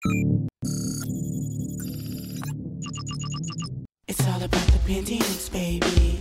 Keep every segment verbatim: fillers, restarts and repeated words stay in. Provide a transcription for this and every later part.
It's all about the Pentiums, baby.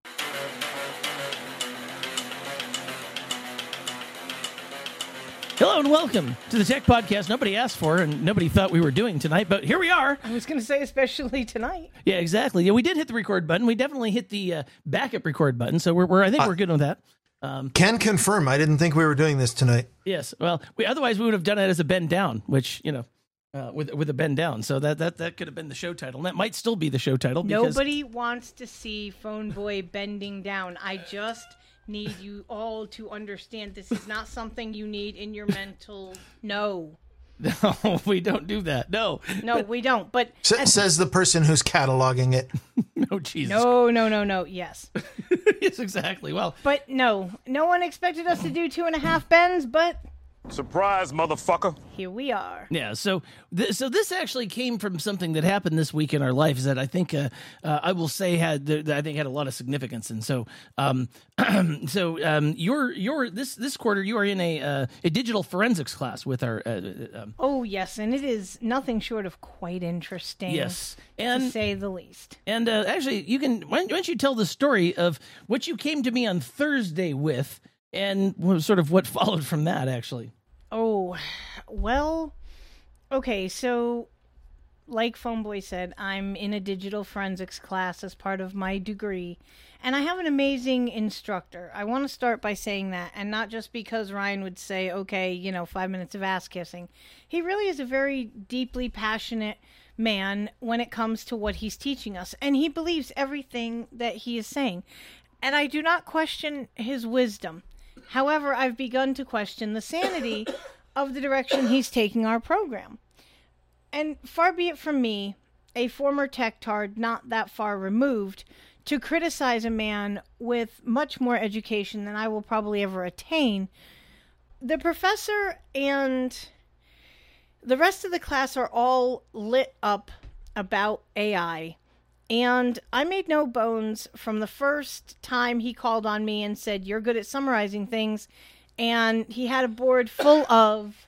Hello and welcome to the Tech Podcast nobody asked for and nobody thought we were doing tonight, but here we are. I was going to say especially tonight. Yeah, exactly. Yeah, we did hit the record button. We definitely hit the uh, backup record button, so we're, we're I think uh, we're good on that. Um, can confirm. I didn't think we were doing this tonight. Yes. Well, we, otherwise we would have done it as a bend down, which, you know, uh, with with a bend down. So that, that, that could have been the show title. And that might still be the show title. Because nobody wants to see Phone Boy bending down. I just need you all to understand this is not something you need in your mental. No. No, we don't do that. No. No, but, we don't. But S- says the person who's cataloging it. No, Jesus. No, no, no, no. Yes. Yes, exactly. Well, but no, no one expected us to do two and a half bends, but surprise, motherfucker. Here we are. Yeah, so th- so this actually came from something that happened this week in our lives that I think uh, uh, I will say had th- that I think had a lot of significance. And so um, so um, you're you're this this quarter you are in a uh, a digital forensics class with our uh, um, oh yes, and it is nothing short of quite interesting. Yes, and to say the least. And uh, actually, you can why don't, why don't you tell the story of what you came to me on Thursday with, and sort of what followed from that, actually. Oh, well, okay, so like Phone Boy said, I'm in a digital forensics class as part of my degree, and I have an amazing instructor. I want to start by saying that, and not just because Ryan would say, okay, you know, five minutes of ass kissing. He really is a very deeply passionate man when it comes to what he's teaching us, and he believes everything that he is saying, and I do not question his wisdom. However, I've begun to question the sanity of the direction he's taking our program. And far be it from me, a former tech-tard not that far removed, to criticize a man with much more education than I will probably ever attain. The professor and the rest of the class are all lit up about A I. And I made no bones from the first time he called on me and said, you're good at summarizing things. And he had a board full of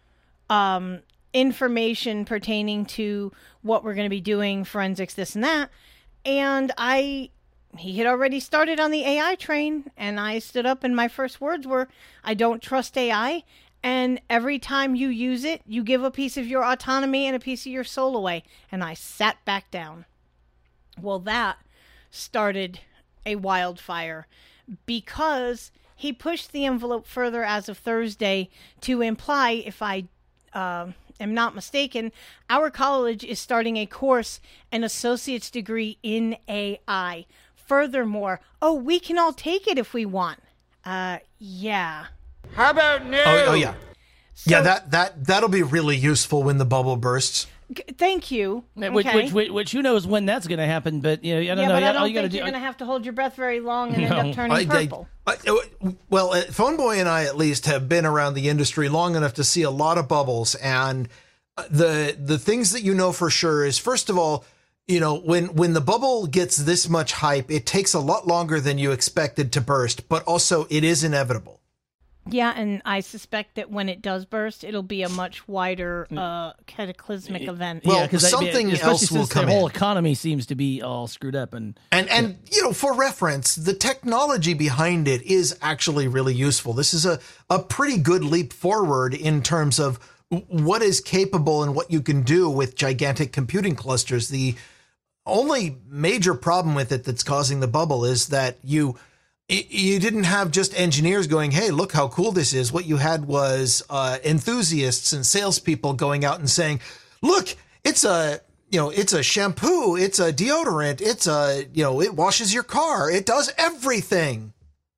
um, information pertaining to what we're going to be doing, forensics, this and that. And I, he had already started on the A I train. And I stood up and my first words were, I don't trust A I. And every time you use it, you give a piece of your autonomy and a piece of your soul away. And I sat back down. Well, that started a wildfire because he pushed the envelope further as of Thursday to imply, if I uh, am not mistaken, our college is starting a course, an associate's degree in A I. Furthermore, oh, we can all take it if we want. Uh, yeah. How about no? Oh, oh yeah. So, yeah, that, that, that'll be really useful when the bubble bursts. Thank you. Which, okay. which, which, which, who knows when that's going to happen? But you know, I don't yeah, know. But I don't all you think gotta you're do, going to have to hold your breath very long and no. end up turning I, purple. I, I, well, uh, Phone Boy and I, at least, have been around the industry long enough to see a lot of bubbles. And the the things that you know for sure is, first of all, you know, when when the bubble gets this much hype, it takes a lot longer than you expected to burst. But also, it is inevitable. Yeah, and I suspect that when it does burst, it'll be a much wider uh, cataclysmic event. Well, yeah, because something else will come in. The whole in. economy seems to be all screwed up, and and and yeah. you know, for reference, the technology behind it is actually really useful. This is a a pretty good leap forward in terms of what is capable and what you can do with gigantic computing clusters. The only major problem with it that's causing the bubble is that you. You didn't have just engineers going, hey, look how cool this is. What you had was uh, enthusiasts and salespeople going out and saying, look, it's a, you know, it's a shampoo. It's a deodorant. It's a, you know, it washes your car. It does everything.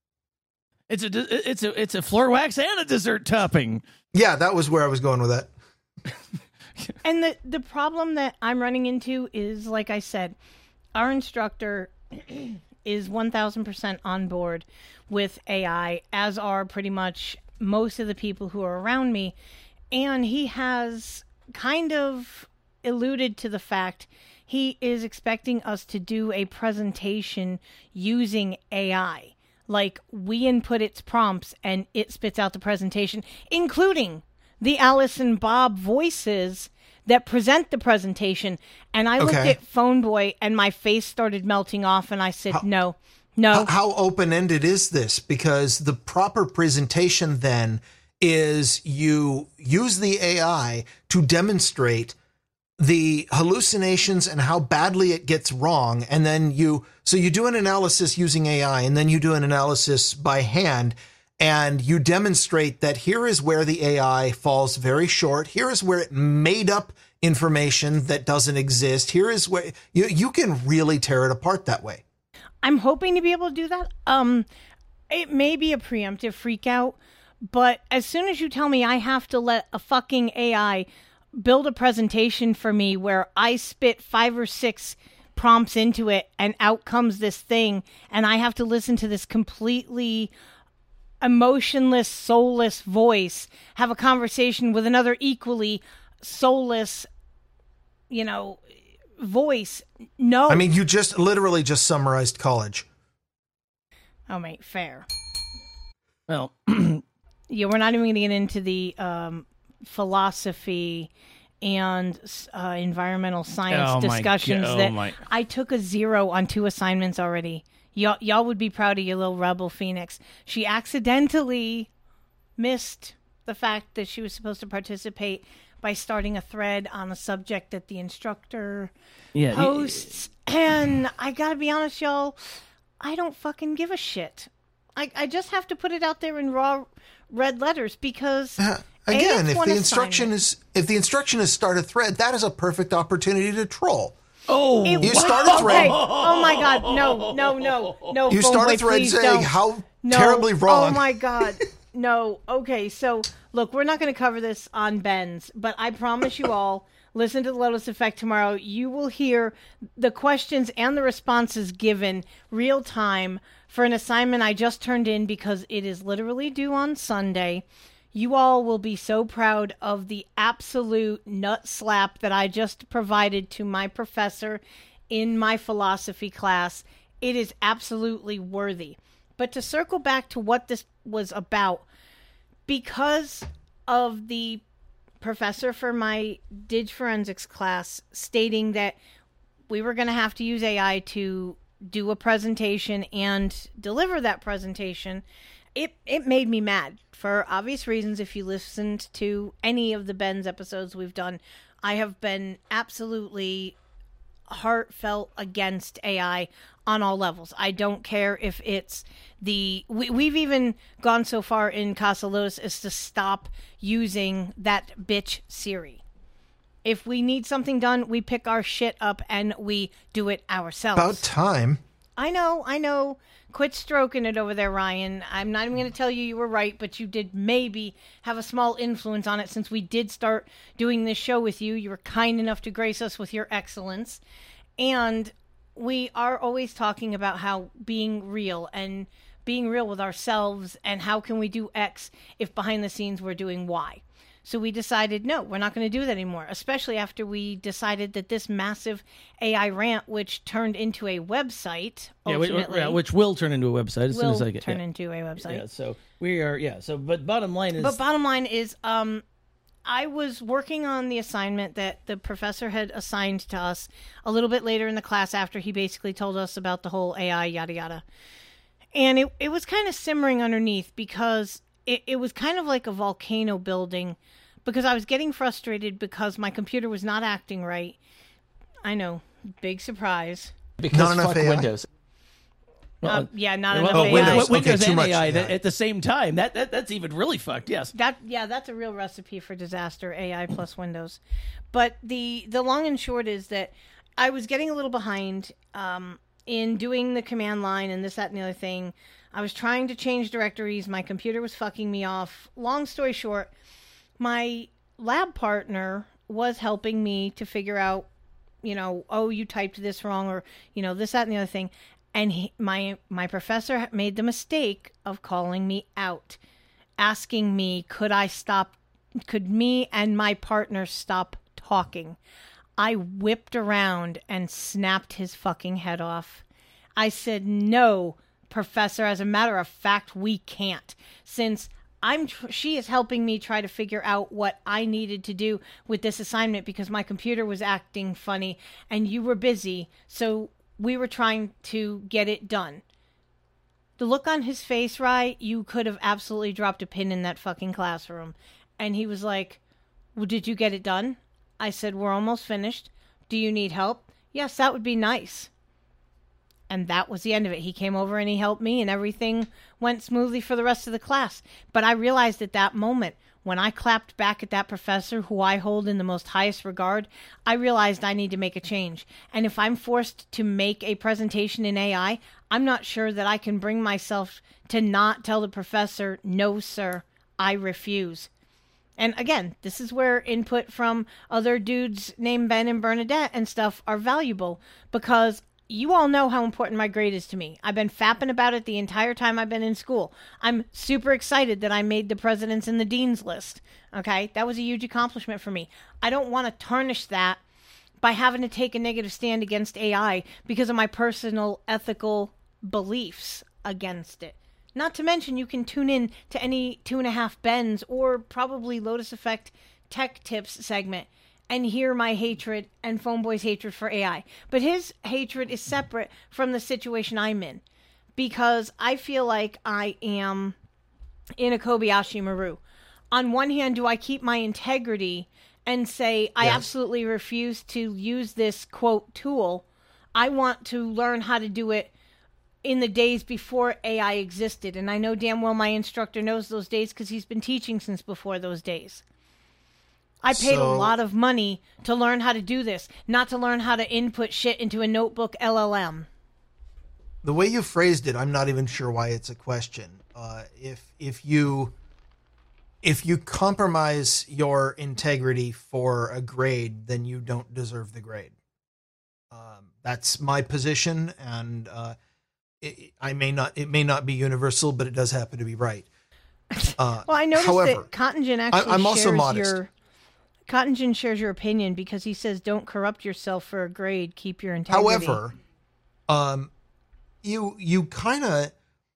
It's a, it's a, it's a floor wax and a dessert topping. Yeah, that was where I was going with that. And the, the problem that I'm running into is, like I said, our instructor is one thousand percent on board with A I, as are pretty much most of the people who are around me. And he has kind of alluded to the fact he is expecting us to do a presentation using A I. Like, we input its prompts and it spits out the presentation, including the Alice and Bob voices that present the presentation. And I looked Okay. at Phone Boy and my face started melting off and I said, no, no. How, how open-ended is this? Because the proper presentation then is you use the A I to demonstrate the hallucinations and how badly it gets wrong. And then you, so you do an analysis using A I, and then you do an analysis by hand, and you demonstrate that here is where the A I falls very short. Here is where it made up information that doesn't exist. Here is where you, you can really tear it apart that way. I'm hoping to be able to do that. Um, it may be a preemptive freak out, but as soon as you tell me I have to let a fucking A I build a presentation for me where I spit five or six prompts into it and out comes this thing, and I have to listen to this completely emotionless, soulless voice have a conversation with another equally soulless, you know, voice. No. I mean, you just literally just summarized college. Oh, mate, fair. Well, Yeah, we're not even going to get into the um, philosophy and uh, environmental science Oh, my discussions go- oh, that my- I took a zero on two assignments already. Y'all, y'all would be proud of your little rebel Phoenix. She accidentally missed the fact that she was supposed to participate by starting a thread on a subject that the instructor yeah. you- posts. And I gotta be honest, y'all, I don't fucking give a shit. I, I just have to put it out there in raw red letters because Uh, A, Again, it's if one the instruction assignment. is if the instruction is start a thread, that is a perfect opportunity to troll. Oh, It You was- start a thread. Okay. Oh my god, no, no, no, no. You Phone start Boy, a thread please saying don't. how No. terribly wrong. Oh my god. No. Okay, so look, we're not going to cover this on Ben's, but I promise you all, listen to the Lotus Effect tomorrow. You will hear the questions and the responses given real time for an assignment I just turned in because it is literally due on Sunday. You all will be so proud of the absolute nut slap that I just provided to my professor in my philosophy class. It is absolutely worthy. But to circle back to what this was about, because of the professor for my dig forensics class stating that we were going to have to use A I to do a presentation and deliver that presentation, it it made me mad for obvious reasons. If you listened to any of the Ben's episodes we've done, I have been absolutely heartfelt against A I on all levels. I don't care if it's the we, we've even gone so far in Casa Lotus as to stop using that bitch Siri. If we need something done, we pick our shit up and we do it ourselves. About time. I know, I know. Quit stroking it over there, Ryan. I'm not even going to tell you you were right, but you did maybe have a small influence on it since we did start doing this show with you. You were kind enough to grace us with your excellence. And we are always talking about how being real and being real with ourselves and how can we do X if behind the scenes we're doing Y. So we decided, no, we're not going to do that anymore, especially after we decided that this massive A I rant, which turned into a website, yeah, which, ultimately, yeah, which will turn into a website as soon will as I get turn yeah. into a website. Yeah, so we are yeah. So but bottom line is But bottom line is, um, I was working on the assignment that the professor had assigned to us a little bit later in the class after he basically told us about the whole A I yada yada. And it, it was kind of simmering underneath because it, it was kind of like a volcano building because I was getting frustrated because my computer was not acting right. I know, big surprise. Because Not enough fuck A I. Windows. Uh, yeah, not well, enough oh, A I. Windows, Okay, Windows too and much, A I yeah. that, at the same time. That, that that's even really fucked. Yes. That yeah, that's a real recipe for disaster. A I plus Windows. But the the long and short is that I was getting a little behind um, in doing the command line and this, that, and the other thing. I was trying to change directories. My computer was fucking me off. Long story short, my lab partner was helping me to figure out, you know, oh, you typed this wrong, or you know, this, that, and the other thing. And he, my my professor made the mistake of calling me out, asking me, could I stop, could me and my partner stop talking? I whipped around and snapped his fucking head off. I said, no, professor, as a matter of fact, we can't. Since I'm tr- she is helping me try to figure out what I needed to do with this assignment because my computer was acting funny and you were busy, so we were trying to get it done. The look on his face, Rye, you could have absolutely dropped a pin in that fucking classroom. And he was like, well, did you get it done? I said, we're almost finished. Do you need help? Yes, that would be nice. And that was the end of it. He came over and he helped me and everything went smoothly for the rest of the class. But I realized at that moment, when I clapped back at that professor who I hold in the most highest regard, I realized I need to make a change. And if I'm forced to make a presentation in A I, I'm not sure that I can bring myself to not tell the professor, no, sir, I refuse. And again, this is where input from other dudes named Ben and Bernadette and stuff are valuable, because you all know how important my grade is to me. I've been fapping about it the entire time I've been in school. I'm super excited that I made the president's and the dean's list. Okay, that was a huge accomplishment for me. I don't want to tarnish that by having to take a negative stand against A I because of my personal ethical beliefs against it. Not to mention, you can tune in to any Two and a Half Bens or probably Lotus Effect Tech Tips segment and hear my hatred and Phoneboy's hatred for A I. But his hatred is separate from the situation I'm in, because I feel like I am in a Kobayashi Maru. On one hand, do I keep my integrity and say, I yes. absolutely refuse to use this, quote, tool. I want to learn how to do it in the days before A I existed. And I know damn well my instructor knows those days because he's been teaching since before those days. I paid so, a lot of money to learn how to do this, not to learn how to input shit into a notebook L L M. The way you phrased it, I'm not even sure why it's a question. Uh, if if you if you compromise your integrity for a grade, then you don't deserve the grade. Um, that's my position, and uh, it, I may not it may not be universal, but it does happen to be right. Uh, well, I noticed however, that Cottingen actually I, I'm shares also modest. your. Cottingen shares your opinion because he says, don't corrupt yourself for a grade, keep your integrity. However, um, you you kind of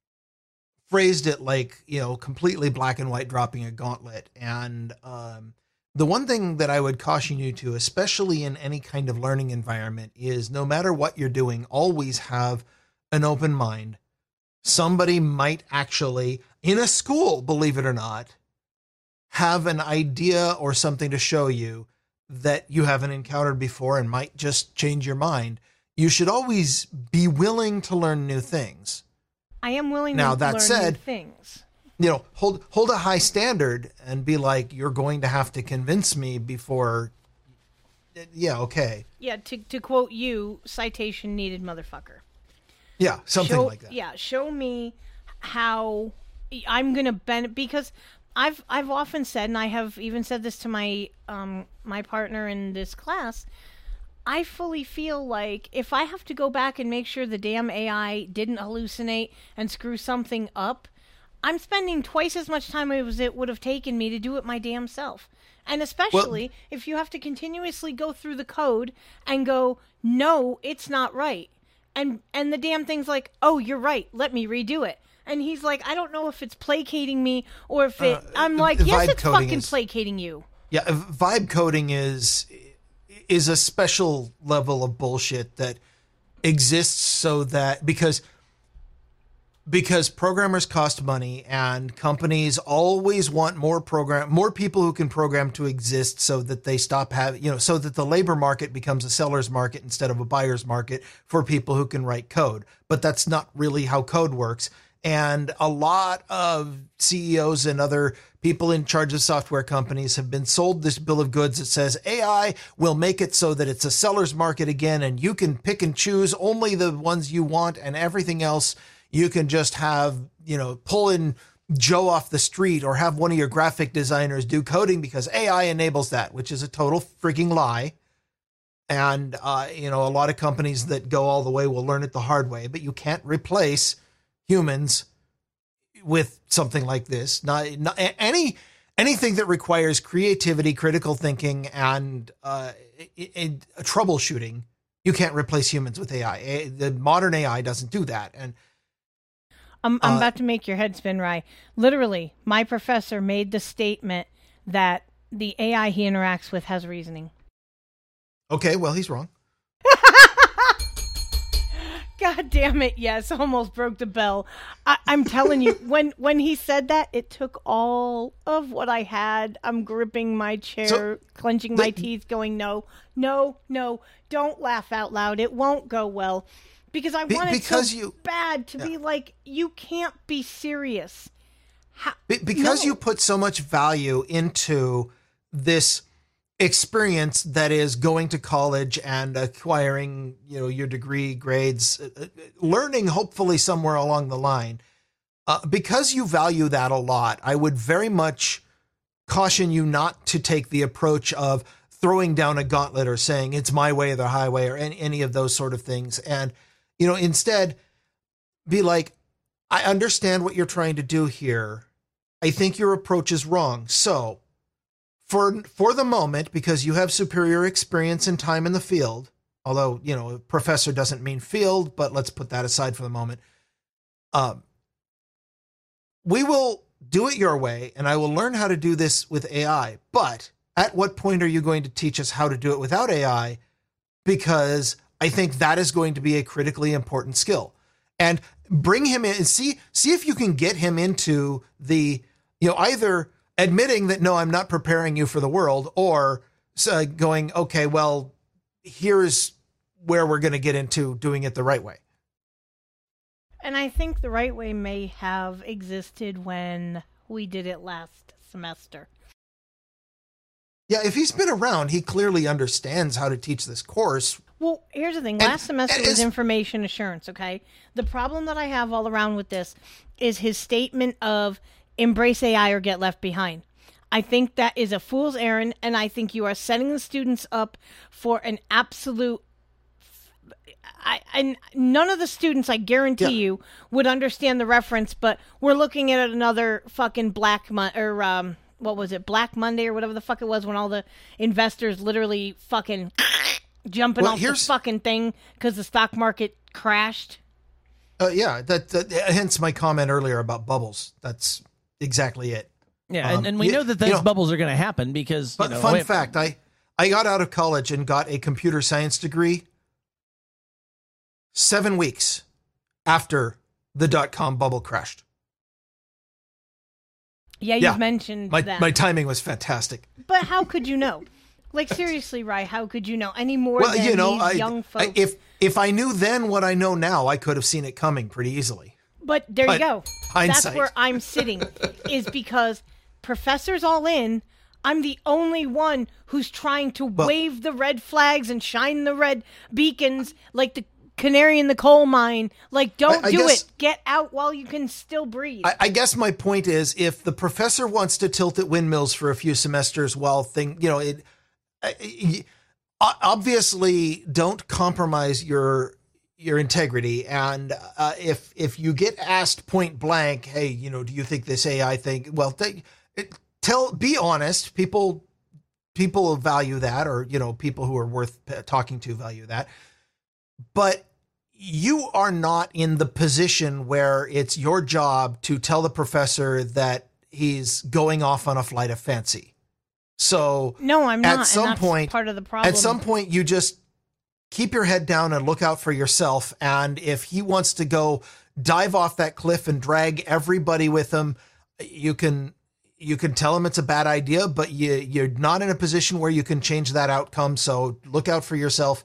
phrased it like, you know, completely black and white dropping a gauntlet. And um, the one thing that I would caution you to, especially in any kind of learning environment, is no matter what you're doing, always have an open mind. Somebody might actually, in a school, believe it or not, have an idea or something to show you that you haven't encountered before and might just change your mind. You should always be willing to learn new things. I am willing now, to that learn said, new things. You know, hold hold a high standard and be like, you're going to have to convince me before. Yeah, okay. Yeah, to to quote you, citation needed, motherfucker. Yeah, something show, like that. Yeah, show me how I'm going to benefit, because I've I've often said, and I have even said this to my um my partner in this class, I fully feel like if I have to go back and make sure the damn A I didn't hallucinate and screw something up, I'm spending twice as much time as it would have taken me to do it my damn self. And especially well, if you have to continuously go through the code and go, no, it's not right. And and the damn thing's like, oh, you're right, let me redo it. And he's like, I don't know if it's placating me or if it... Uh, I'm like, yes, it's fucking is, placating you. Yeah, vibe coding is is a special level of bullshit that exists so that... Because, because programmers cost money and companies always want more program, more people who can program to exist so that they stop having... You know, so that the labor market becomes a seller's market instead of a buyer's market for people who can write code. But that's not really how code works. And a lot of C E Os and other people in charge of software companies have been sold this bill of goods that says A I will make it so that it's a seller's market again, and you can pick and choose only the ones you want, and everything else you can just have, you know, pull in Joe off the street or have one of your graphic designers do coding because A I enables that, which is a total freaking lie. And, uh, you know, a lot of companies that go all the way will learn it the hard way, but you can't replace humans with something like this. Not, not any anything that requires creativity, critical thinking, and uh, it, it, troubleshooting. You can't replace humans with A I. A, the modern A I doesn't do that. And I'm, I'm Uh, about to make your head spin, Rye. Literally, my professor made the statement that the A I he interacts with has reasoning. Okay, well, he's wrong. God damn it, yes, almost broke the bell. I, I'm telling you, when when he said that, it took all of what I had. I'm gripping my chair, So, clenching the- my teeth, going, no, no, no, don't laugh out loud. It won't go well. Because I Be- wanted because so you- bad to be like, you can't be serious. How, Be- because no. you put so much value into this experience that is going to college and acquiring, you know, your degree, grades, uh, uh, learning hopefully somewhere along the line. Uh, because you value that a lot, I would very much caution you not to take the approach of throwing down a gauntlet or saying it's my way or the highway or any, any of those sort of things. And, you know, instead be like, I understand what you're trying to do here. I think your approach is wrong. So for, for the moment, because you have superior experience and time in the field, although, you know, professor doesn't mean field, but let's put that aside for the moment. Um, we will do it your way, and I will learn how to do this with A I. But at what point are you going to teach us how to do it without A I? Because I think that is going to be a critically important skill. And bring him in and see, see if you can get him into the, you know, either admitting that, no, I'm not preparing you for the world, or uh, going, okay, well, here's where we're going to get into doing it the right way. And I think the right way may have existed when we did it last semester. Yeah, if he's been around, he clearly understands how to teach this course. Well, here's the thing. And- Last semester and was is- information assurance, okay? The problem that I have all around with this is his statement of embrace A I or get left behind. I think that is a fool's errand, and I think you are setting the students up for an absolute... I, and none of the students, I guarantee Yeah. you, would understand the reference, but we're looking at another fucking Black Mon- or um, what was it, Black Monday or whatever the fuck it was, when all the investors literally fucking jumping Well, off the here's- fucking thing because the stock market crashed. Uh, yeah, that, that hence my comment earlier about bubbles. That's exactly it. Yeah, Um, and, and we you- know that you those know- bubbles are going to happen because. But you know, fun wait- fact, I, I got out of college and got a computer science degree seven weeks after the dot-com bubble crashed. Yeah, you've Yeah, mentioned My, that. my timing was fantastic. But how could you know? Like, seriously, Rye, how could you know any more Well, than you know, these I, young folks? I, if if I knew then what I know now, I could have seen it coming pretty easily. But there But you go. hindsight. That's where I'm sitting, is because professors all in, I'm the only one who's trying to wave the red flags and shine the red beacons like the canary in the coal mine. Like, don't I- I do guess- it. Get out while you can still breathe. I, I guess my point is, if the professor wants to tilt at windmills for a few semesters while thing, you know, it I- I- obviously don't compromise your your integrity. And uh, if if you get asked point blank, hey, you know, do you think this A I thing? Well, th- it, tell, be honest. People people value that, or you know, people who are worth p- talking to value that. But you are not in the position where it's your job to tell the professor that he's going off on a flight of fancy. So no, I'm not. at some and that's point, part of the problem. at some point, you just keep your head down and look out for yourself. And if he wants to go dive off that cliff and drag everybody with him, you can you can tell him it's a bad idea, but you you're not in a position where you can change that outcome. So look out for yourself.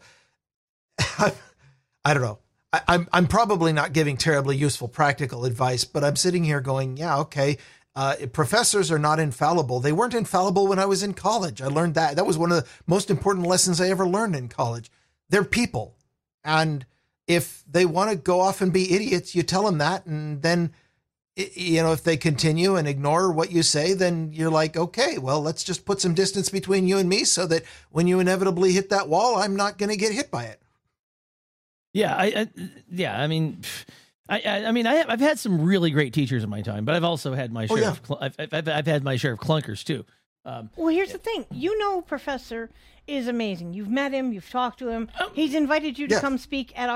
I don't know. I, I'm I'm probably not giving terribly useful practical advice, but I'm sitting here going, yeah, okay. Uh, professors are not infallible. They weren't infallible when I was in college. I learned that. That was one of the most important lessons I ever learned in college. They're people. And if they want to go off and be idiots, you tell them that. And then, i- you know, if they continue and ignore what you say, then you're like, okay, well, let's just put some distance between you and me so that when you inevitably hit that wall, I'm not going to get hit by it. Yeah, I, I yeah, I mean, pff, I, I, I mean, I have, I've had some really great teachers in my time, but I've also had my share. Oh, yeah. of cl- I've, I've, I've had my share of clunkers too. Um, Well, here's the thing. You know, Professor is amazing. You've met him. You've talked to him. He's invited you to Yeah. come speak at our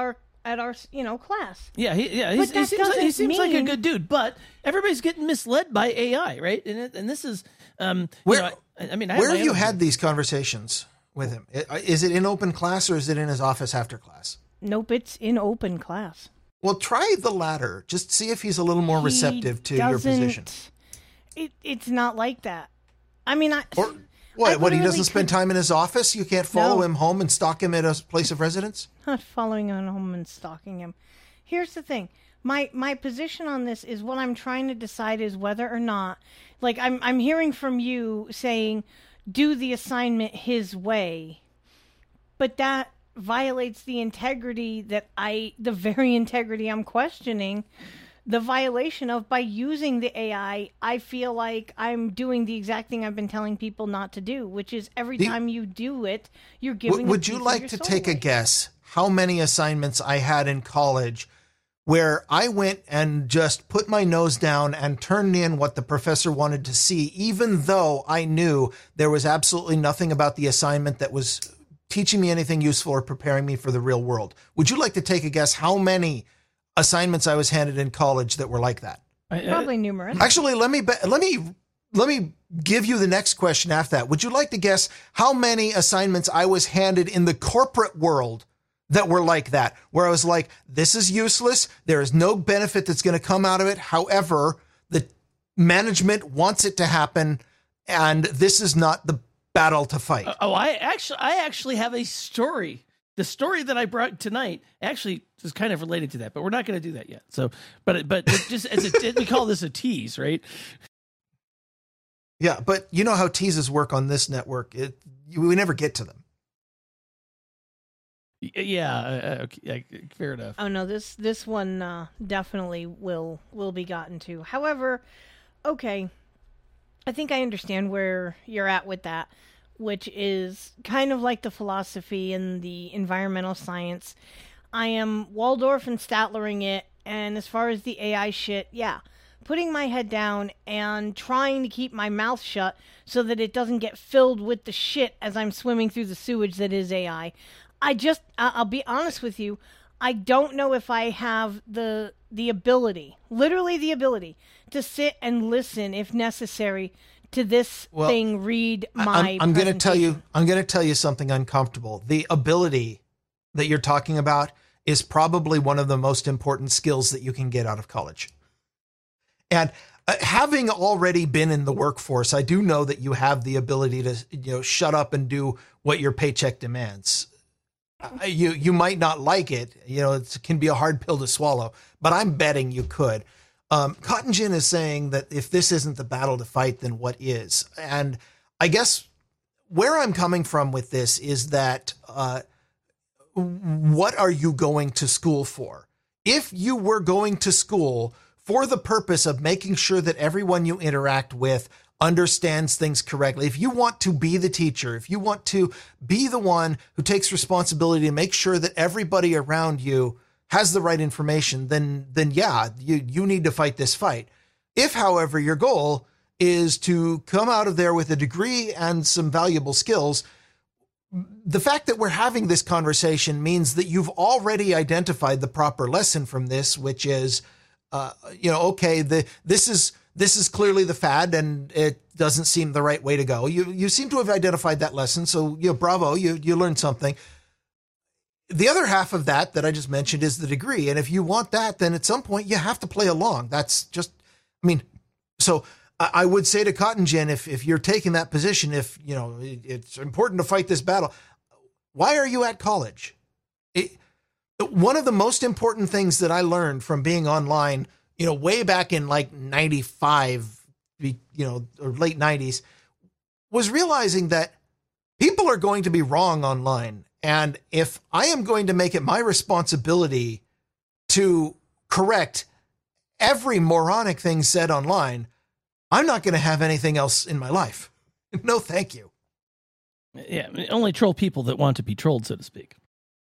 at our, you know, class. Yeah, he, yeah, he's, But that he seems, like, he doesn't seems like a mean- good dude, but everybody's getting misled by A I, right? And it, and this is, um, Where- you know, I, I mean, I Where my have you own- had these conversations with him? I- Is it in open class or is it in his office after class? Nope, it's in open class. Well, try the latter. Just see if he's a little more He receptive to your position. doesn't- It, it's not like that. I mean, I. Or what? I What? He literally doesn't spend could- time in his office? You can't follow No. him home and stalk him at a place of residence? Not following him home and stalking him. Here's the thing. My my position on this is what I'm trying to decide is whether or not, like I'm I'm hearing from you saying, do the assignment his way, but that violates the integrity that I, the very integrity I'm questioning, the violation of by using the A I. I feel like I'm doing the exact thing I've been telling people not to do, which is every The- time you do it, you're W- giving. a would you piece of like your to soul take a away. guess how many assignments I had in college where I went and just put my nose down and turned in what the professor wanted to see, even though I knew there was absolutely nothing about the assignment that was teaching me anything useful or preparing me for the real world? Would you like to take a guess how many assignments I was handed in college that were like that? I- I- Probably numerous. Actually, let me be- let me let me give you the next question after that. Would you like to guess how many assignments I was handed in the corporate world that were like that, where I was like, this is useless. There is no benefit that's going to come out of it. However, the management wants it to happen, and this is not the battle to fight. Oh, I actually, I actually have a story. The story that I brought tonight actually is kind of related to that, but we're not going to do that yet. So, but but it just as a, we call this a tease, right? Yeah, but you know how teases work on this network. It, we never get to them. Y- Yeah, uh, okay, yeah, fair enough. Oh no, this this one uh, definitely will will be gotten to. However, okay, I think I understand where you're at with that, which is kind of like the philosophy and the environmental science. I am Waldorf and Statlering it, and as far as the A I shit, yeah, putting my head down and trying to keep my mouth shut so that it doesn't get filled with the shit as I'm swimming through the sewage that is A I. I just, I- I'll be honest with you, I don't know if I have the the ability, literally the ability, to sit and listen if necessary to this Well, thing read I- my. I'm, I'm going to tell you, presentation. I'm going to tell you something uncomfortable. The ability that you're talking about is probably one of the most important skills that you can get out of college. And uh, having already been in the workforce, I do know that you have the ability to, you know, shut up and do what your paycheck demands. Uh, you you might not like it, you know, it can be a hard pill to swallow, but I'm betting you could. Um, Cotton Gin is saying that if this isn't the battle to fight, then what is? And I guess where I'm coming from with this is that uh, what are you going to school for? If you were going to school for the purpose of making sure that everyone you interact with understands things correctly, if you want to be the teacher, if you want to be the one who takes responsibility to make sure that everybody around you has the right information, then, then yeah, you, you need to fight this fight. If, however, your goal is to come out of there with a degree and some valuable skills, the fact that we're having this conversation means that you've already identified the proper lesson from this, which is, uh, you know, okay, the, this is, this is clearly the fad and it doesn't seem the right way to go. You, you seem to have identified that lesson. So, you know, bravo, you, you learned something. The other half of that, that I just mentioned, is the degree. And if you want that, then at some point you have to play along. That's just, I mean, so I, I would say to Cotton Gin, if, if you're taking that position, if, you know, it, it's important to fight this battle, why are you at college? It, one of the most important things that I learned from being online, you know, way back in like ninety-five, you know, or late nineties, was realizing that people are going to be wrong online. And if I am going to make it my responsibility to correct every moronic thing said online, I'm not going to have anything else in my life. No, thank you. Yeah, only troll people that want to be trolled, so to speak.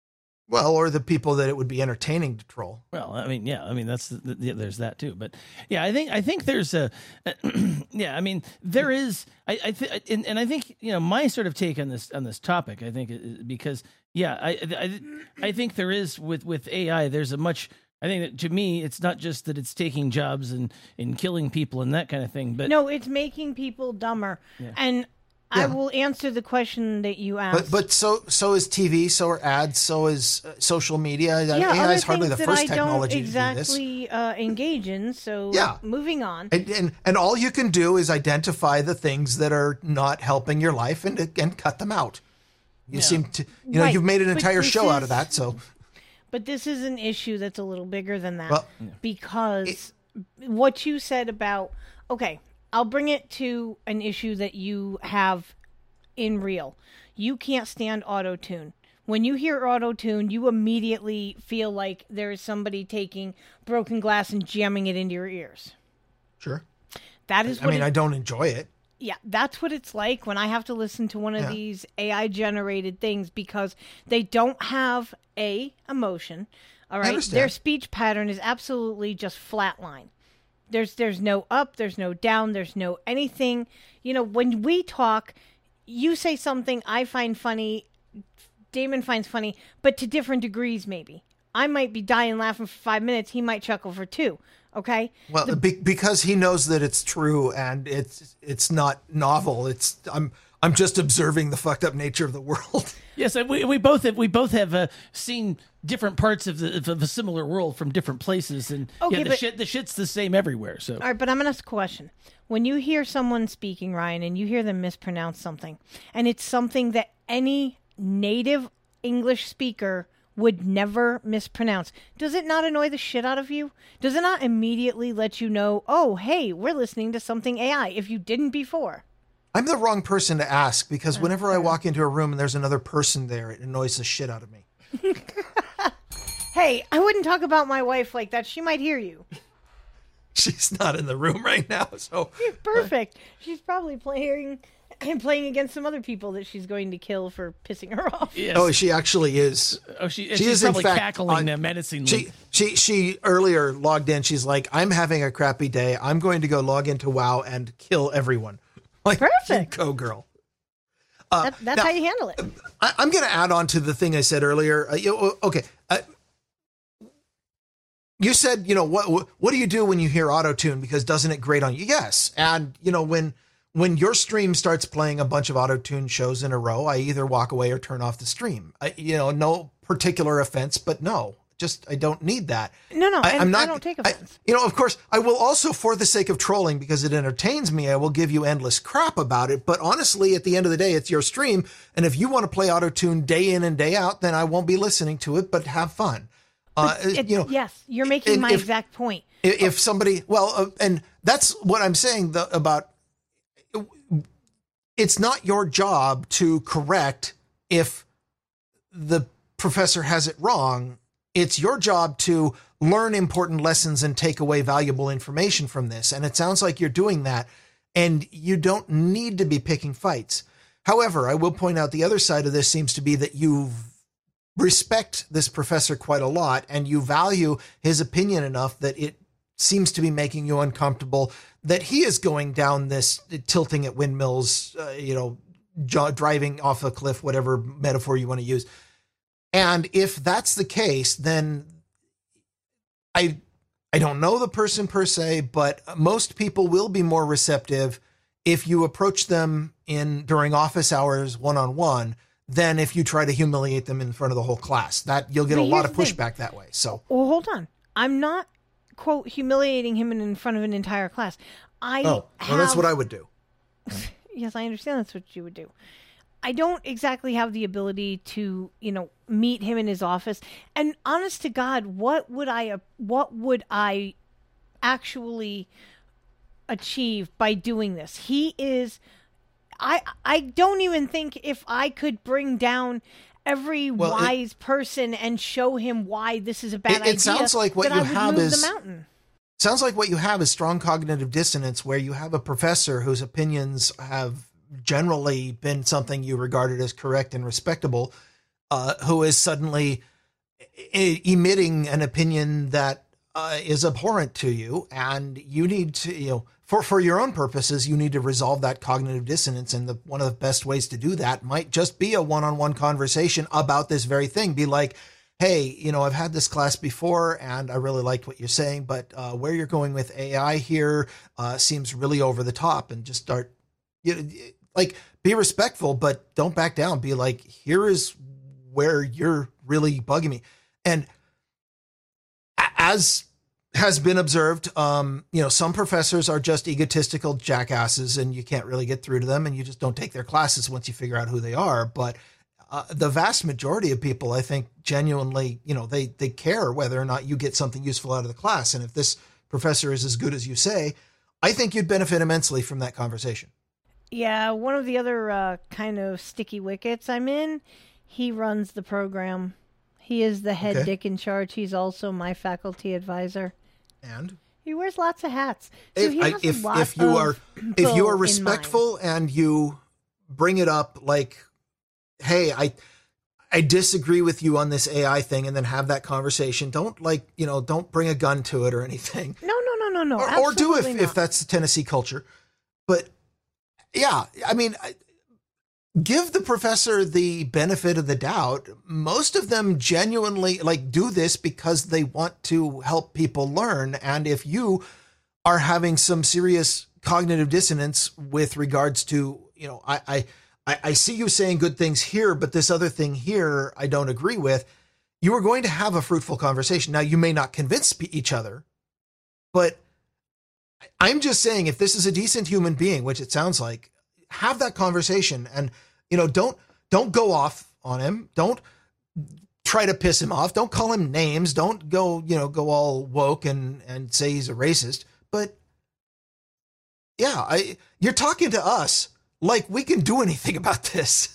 Well, or the people that it would be entertaining to troll. Well, I mean, yeah, I mean that's the, yeah, there's that too. But yeah, I think I think there's a yeah, I mean there is I, I th- and, and I think you know my sort of take on this on this topic. I think is because yeah, I I I think there is with with A I. There's a much. I think that to me, it's not just that it's taking jobs and and killing people and that kind of thing. But no, it's making people dumber. Yeah. And I Yeah. will answer the question that you asked. But but so so is T V, so are ads, so is uh, social media. yeah, A I other is hardly the things first that I don't technology to do this. exactly uh, engage in. So Yeah. moving on. And, and and all you can do is identify the things that are not helping your life and and cut them out. You seem to, you know, Right. you've made an But entire this show out is- of that. So But this is an issue that's a little bigger than that. Well, because what you said about, okay, I'll bring it to an issue that you have in real. You can't stand auto-tune. When you hear auto-tune, you immediately feel like there is somebody taking broken glass and jamming it into your ears. sure. That is I what mean, it- I don't enjoy it. yeah, that's what it's like when I have to listen to one of Yeah. these A I generated things because they don't have a emotion. All right, understand. their speech pattern is absolutely just flatline. There's there's no up, there's no down, there's no anything. You know, when we talk, you say something I find funny, Damon finds funny, but to different degrees maybe. I might be dying laughing for five minutes, he might chuckle for two. Okay? Well, be, because he knows that it's true and it's it's not novel. It's I'm I'm just observing the fucked up nature of the world. yes, we we both have we both have uh, seen different parts of the of a similar world from different places, and Okay, yeah, the but- shit the shit's the same everywhere. So All right, but I'm going to ask a question. When you hear someone speaking, Ryan, and you hear them mispronounce something, and it's something that any native English speaker would never mispronounce, does it not annoy the shit out of you? Does it not immediately let you know, oh, hey, we're listening to something A I, if you didn't before? I'm the wrong person to ask because whenever I walk into a room and there's another person there, it annoys the shit out of me. Hey, I wouldn't talk about my wife like that. She might hear you. She's not in the room right now, so Perfect. She's probably playing playing against some other people that she's going to kill for pissing her off. yes. oh, she actually is. oh, she, she she's is in probably fact cackling on- uh, menacingly. She she she earlier logged in. She's like, I'm having a crappy day. I'm going to go log into WoW and kill everyone. Like, Perfect. go girl. That, that's now- how you handle it. I, I'm going to add on to the thing I said earlier. Uh, you, okay. Uh, you said, you know, what, what what do you do when you hear auto-tune? Because doesn't it grate on you? Yes. And, you know, when when your stream starts playing a bunch of auto-tune shows in a row, I either walk away or turn off the stream. I, you know, no particular offense, but no, just I don't need that. No, no, I, and I'm not, I don't take I- offense. you know, of course, I will also, for the sake of trolling, because it entertains me, I will give you endless crap about it. But honestly, at the end of the day, it's your stream. And if you want to play auto-tune day in and day out, then I won't be listening to it, but have fun. Uh, It- you know, yes, you're making and my if- exact point. if, if somebody, well, uh, and that's what I'm saying the, about, it's not your job to correct if the professor has it wrong. It's your job to learn important lessons and take away valuable information from this. And it sounds like you're doing that, and you don't need to be picking fights. However, I will point out the other side of this seems to be that you respect this professor quite a lot and you value his opinion enough that it seems to be making you uncomfortable that he is going down this tilting at windmills, uh, you know, j- driving off a cliff, whatever metaphor you want to use. And if that's the case, then I, I don't know the person per se, but most people will be more receptive if you approach them in during office hours one-on-one than if you try to humiliate them in front of the whole class. That you'll get But a lot of here's the thing. pushback that way. So Well, hold on. I'm not, quote, humiliating him in, in front of an entire class. I oh, well, that's have- what I would do. Yes, I understand that's what you would do. I don't exactly have the ability to, you know, meet him in his office. And honest to God, what would I, what would I actually achieve by doing this? He is, I, I don't even think if I could bring down every Well, it- wise person and show him why this is a bad It- it idea. sounds like what that you I would have move is- the mountain. Sounds like what you have is strong cognitive dissonance, where you have a professor whose opinions have generally been something you regarded as correct and respectable, uh, who is suddenly e- emitting an opinion that uh, is abhorrent to you, and you need to, you know, for, for your own purposes, you need to resolve that cognitive dissonance. And the, one of the best ways to do that might just be a one-on-one conversation about this very thing. Be like, hey, you know, I've had this class before and I really liked what you're saying, but uh, where you're going with A I here uh, seems really over the top, and just start, you know, like, be respectful, but don't back down. Be like, here is where you're really bugging me. And as has been observed, um, you know, some professors are just egotistical jackasses and you can't really get through to them, and you just don't take their classes once you figure out who they are. But uh, the vast majority of people, I think, genuinely, you know, they, they care whether or not you get something useful out of the class. And if this professor is as good as you say, I think you'd benefit immensely from that conversation. Yeah, one of the other uh, kind of sticky wickets I'm in, he runs the program. He is the head Okay. dick in charge. He's also my faculty advisor. And He wears lots of hats. So if, he I, has a if, lot if you of are, if people you are in mind. respectful and you bring it up like, hey, I, I disagree with you on this A I thing, and then have that conversation. Don't like, you know, don't bring a gun to it or anything. No, no, no, no, no. Or, or do if, absolutely if not. that's the Tennessee culture. But yeah, I mean, I- give the professor the benefit of the doubt. Most of them genuinely like do this because they want to help people learn. And if you are having some serious cognitive dissonance with regards to, you know, I, I, I I see you saying good things here, but this other thing here, I don't agree with, you are going to have a fruitful conversation. Now, you may not convince pe- each other, but I'm just saying, if this is a decent human being, which it sounds like, have that conversation. And, you know, don't, don't go off on him. Don't try to piss him off. Don't call him names. Don't go, you know, go all woke and, and say he's a racist. But yeah, I, you're talking to us like we can do anything about this.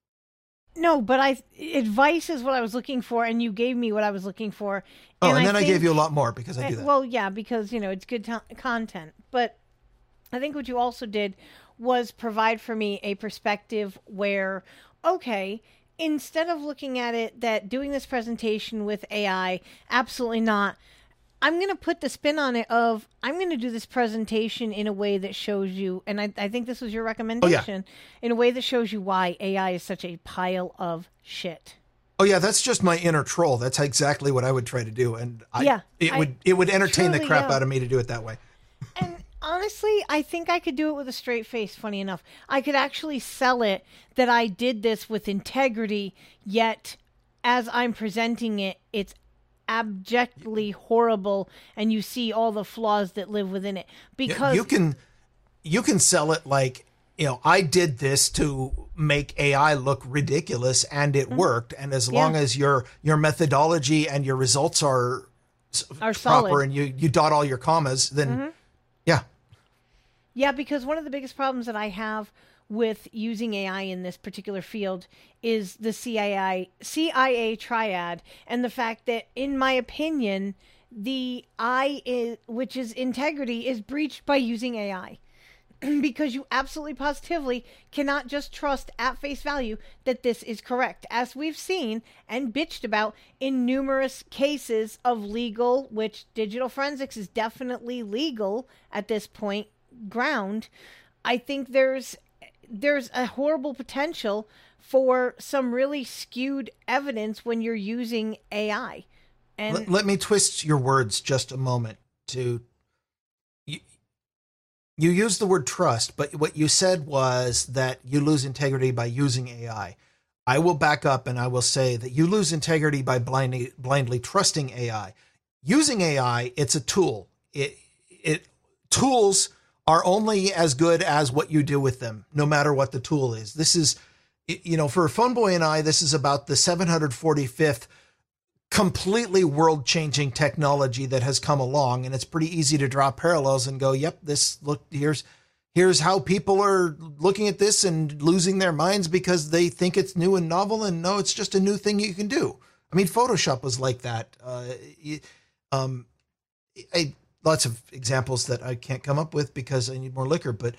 No, but I advice is what I was looking for, and you gave me what I was looking for. Oh, and, then I, think- gave you a lot more because I do Uh, that. Well, yeah, because, you know, it's good to- content. But I think what you also did was provide for me a perspective where, okay, instead of looking at it that doing this presentation with A I, absolutely not. I'm going to put the spin on it of, I'm going to do this presentation in a way that shows you, and I, I think this was your recommendation, in a way that shows you why A I is such a pile of shit. Oh yeah, that's just my inner troll. That's exactly what I would try to do. And I, Yeah, it I would, it would entertain the truly crap am. out of me to do it that way. And honestly, I think I could do it with a straight face, funny enough. I could actually sell it that I did this with integrity, yet as I'm presenting it, it's abjectly horrible, and you see all the flaws that live within it. Because you can, you can sell it like, you know, I did this to make A I look ridiculous, and it worked. And as long Yeah. as your, your methodology and your results are, s- Are proper solid. and you, you dot all your commas, then yeah. Yeah, because one of the biggest problems that I have with using A I in this particular field is the C I A C I A triad, and the fact that, in my opinion, the I, is, which is integrity, is breached by using A I. Because you absolutely positively cannot just trust at face value that this is correct, as we've seen and bitched about in numerous cases of legal, which digital forensics is definitely legal at this point, ground. I think there's there's a horrible potential for some really skewed evidence when you're using A I. And Let, let me twist your words just a moment to, you, you used the word trust, but what you said was that you lose integrity by using A I. I will back up and I will say that you lose integrity by blindly, blindly trusting A I. Using A I, it's a tool. It, it tools are only as good as what you do with them, no matter what the tool is. This is, you know, for Phoneboy and I, this is about the seven hundred forty-fifth completely world-changing technology that has come along, and it's pretty easy to draw parallels and go, "Yep, this look here's here's how people are looking at this and losing their minds because they think it's new and novel, and no, it's just a new thing you can do." I mean, Photoshop was like that. Uh, um, I, lots of examples that I can't come up with because I need more liquor, but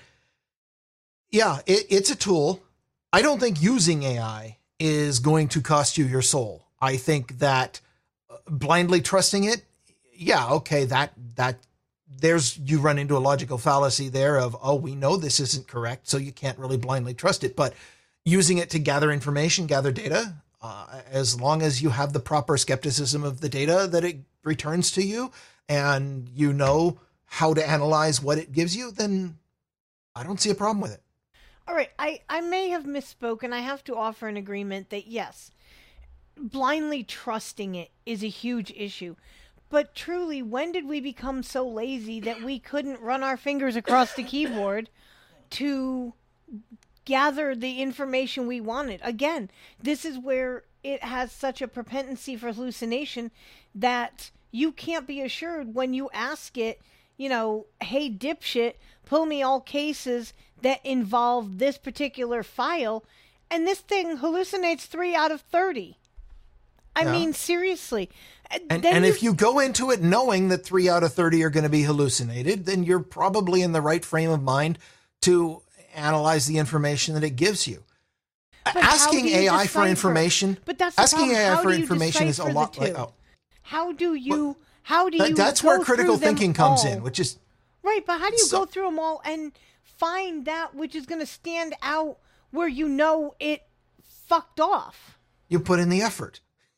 yeah, it, it's a tool. I don't think using A I is going to cost you your soul. I think that blindly trusting it, yeah, okay, that that there's you run into a logical fallacy there of, oh, we know this isn't correct, so you can't really blindly trust it. But using it to gather information, gather data, uh, as long as you have the proper skepticism of the data that it returns to you, and you know how to analyze what it gives you, then I don't see a problem with it. All right, I, I may have misspoken. I have to offer an agreement that, yes, blindly trusting it is a huge issue. But truly, when did we become so lazy that we couldn't run our fingers across the keyboard to gather the information we wanted? Again, this is where it has such a propensity for hallucination that you can't be assured when you ask it, you know, hey, dipshit, pull me all cases that involve this particular file, and this thing hallucinates three out of thirty. I yeah. mean, seriously. And, and if you go into it knowing that three out of thirty are going to be hallucinated, then you're probably in the right frame of mind to analyze the information that it gives you. But asking you A I decipher? for information, but that's asking A I how for information is a lot like, oh. How do you, well, how do you, that, that's go where critical thinking comes all? in, which is right. But how do you so, go through them all and find that which is going to stand out where you know it fucked off? You put in the effort.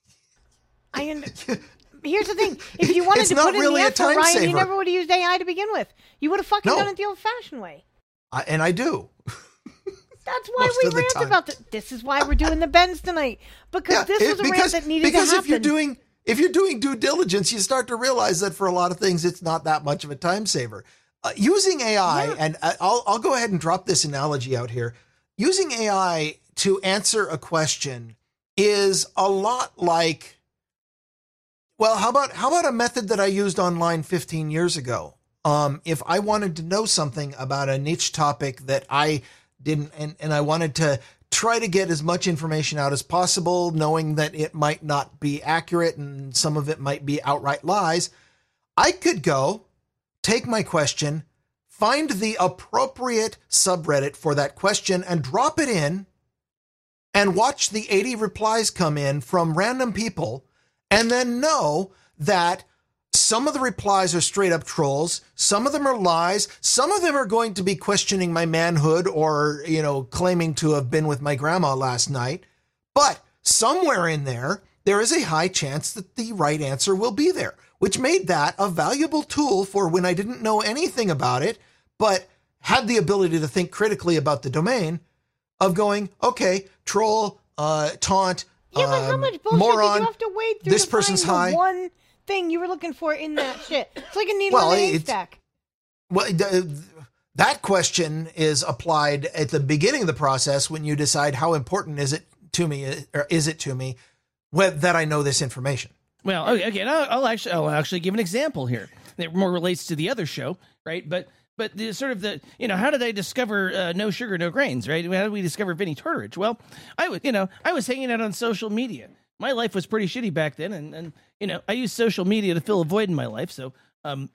I under- Here's the thing. If you wanted it's to not put in really the a effort, time Ryan, saver. you never would have used A I to begin with. You would have fucking No. done it the old-fashioned way. I, and I do. That's why Most we of the rant time. about this. This is why we're doing the bends tonight. Because Yeah, this it- was a because, rant that needed because to happen. if you're doing if you're doing due diligence, you start to realize that for a lot of things, it's not that much of a time saver. Uh, using A I, Yeah. and I- I'll I'll go ahead and drop this analogy out here. Using A I to answer a question is a lot like, well, how about how about a method that I used online fifteen years ago? Um, if I wanted to know something about a niche topic that I didn't, and, and I wanted to try to get as much information out as possible, knowing that it might not be accurate and some of it might be outright lies, I could go take my question, find the appropriate subreddit for that question and drop it in and watch the eighty replies come in from random people, and then know that some of the replies are straight up trolls. Some of them are lies. Some of them are going to be questioning my manhood or, you know, claiming to have been with my grandma last night. But somewhere in there, there is a high chance that the right answer will be there, which made that a valuable tool for when I didn't know anything about it, but had the ability to think critically about the domain of going, okay, troll, uh, taunt, yeah, but how um, much bullshit moron, did you have to wade through this to person's find high. the one thing you were looking for in that shit? It's like a needle Well, in a it's- haystack. Well, th- that question is applied at the beginning of the process when you decide how important is it to me, or is it to me, wh- that I know this information. Well, okay, okay. I'll, I'll actually, I'll actually give an example here that more relates to the other show, right? But, but the sort of the, you know, how did I discover uh, No Sugar, No Grains, right? How did we discover Vinnie Tortorich? Well, I was, you know, I was hanging out on social media. My life was pretty shitty back then, and, and you know, I used social media to fill a void in my life. So, um,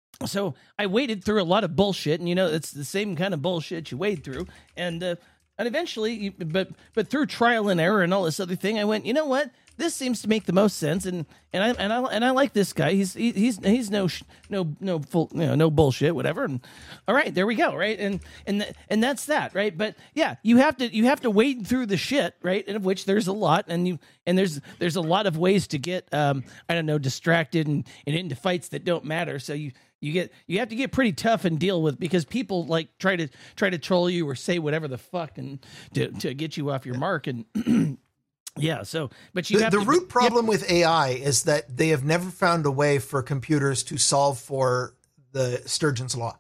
so I waded through a lot of bullshit, and you know, it's the same kind of bullshit you wade through, and uh, and eventually, you, but but through trial and error and all this other thing, I went, you know what? This seems to make the most sense, and and I and I and I like this guy. He's he, he's he's no sh- no no full you know no bullshit, whatever. And all right, there we go, right? And and th- and that's that, right? But yeah, you have to you have to wade through the shit, right? And of which there's a lot, and you and there's there's a lot of ways to get um I don't know distracted and, and into fights that don't matter. So you. You get you have to get pretty tough and deal with, because people like try to try to troll you or say whatever the fuck and to, to get you off your mark, and yeah. So, but you the, have the to, root problem with A I is that they have never found a way for computers to solve for the Sturgeon's law.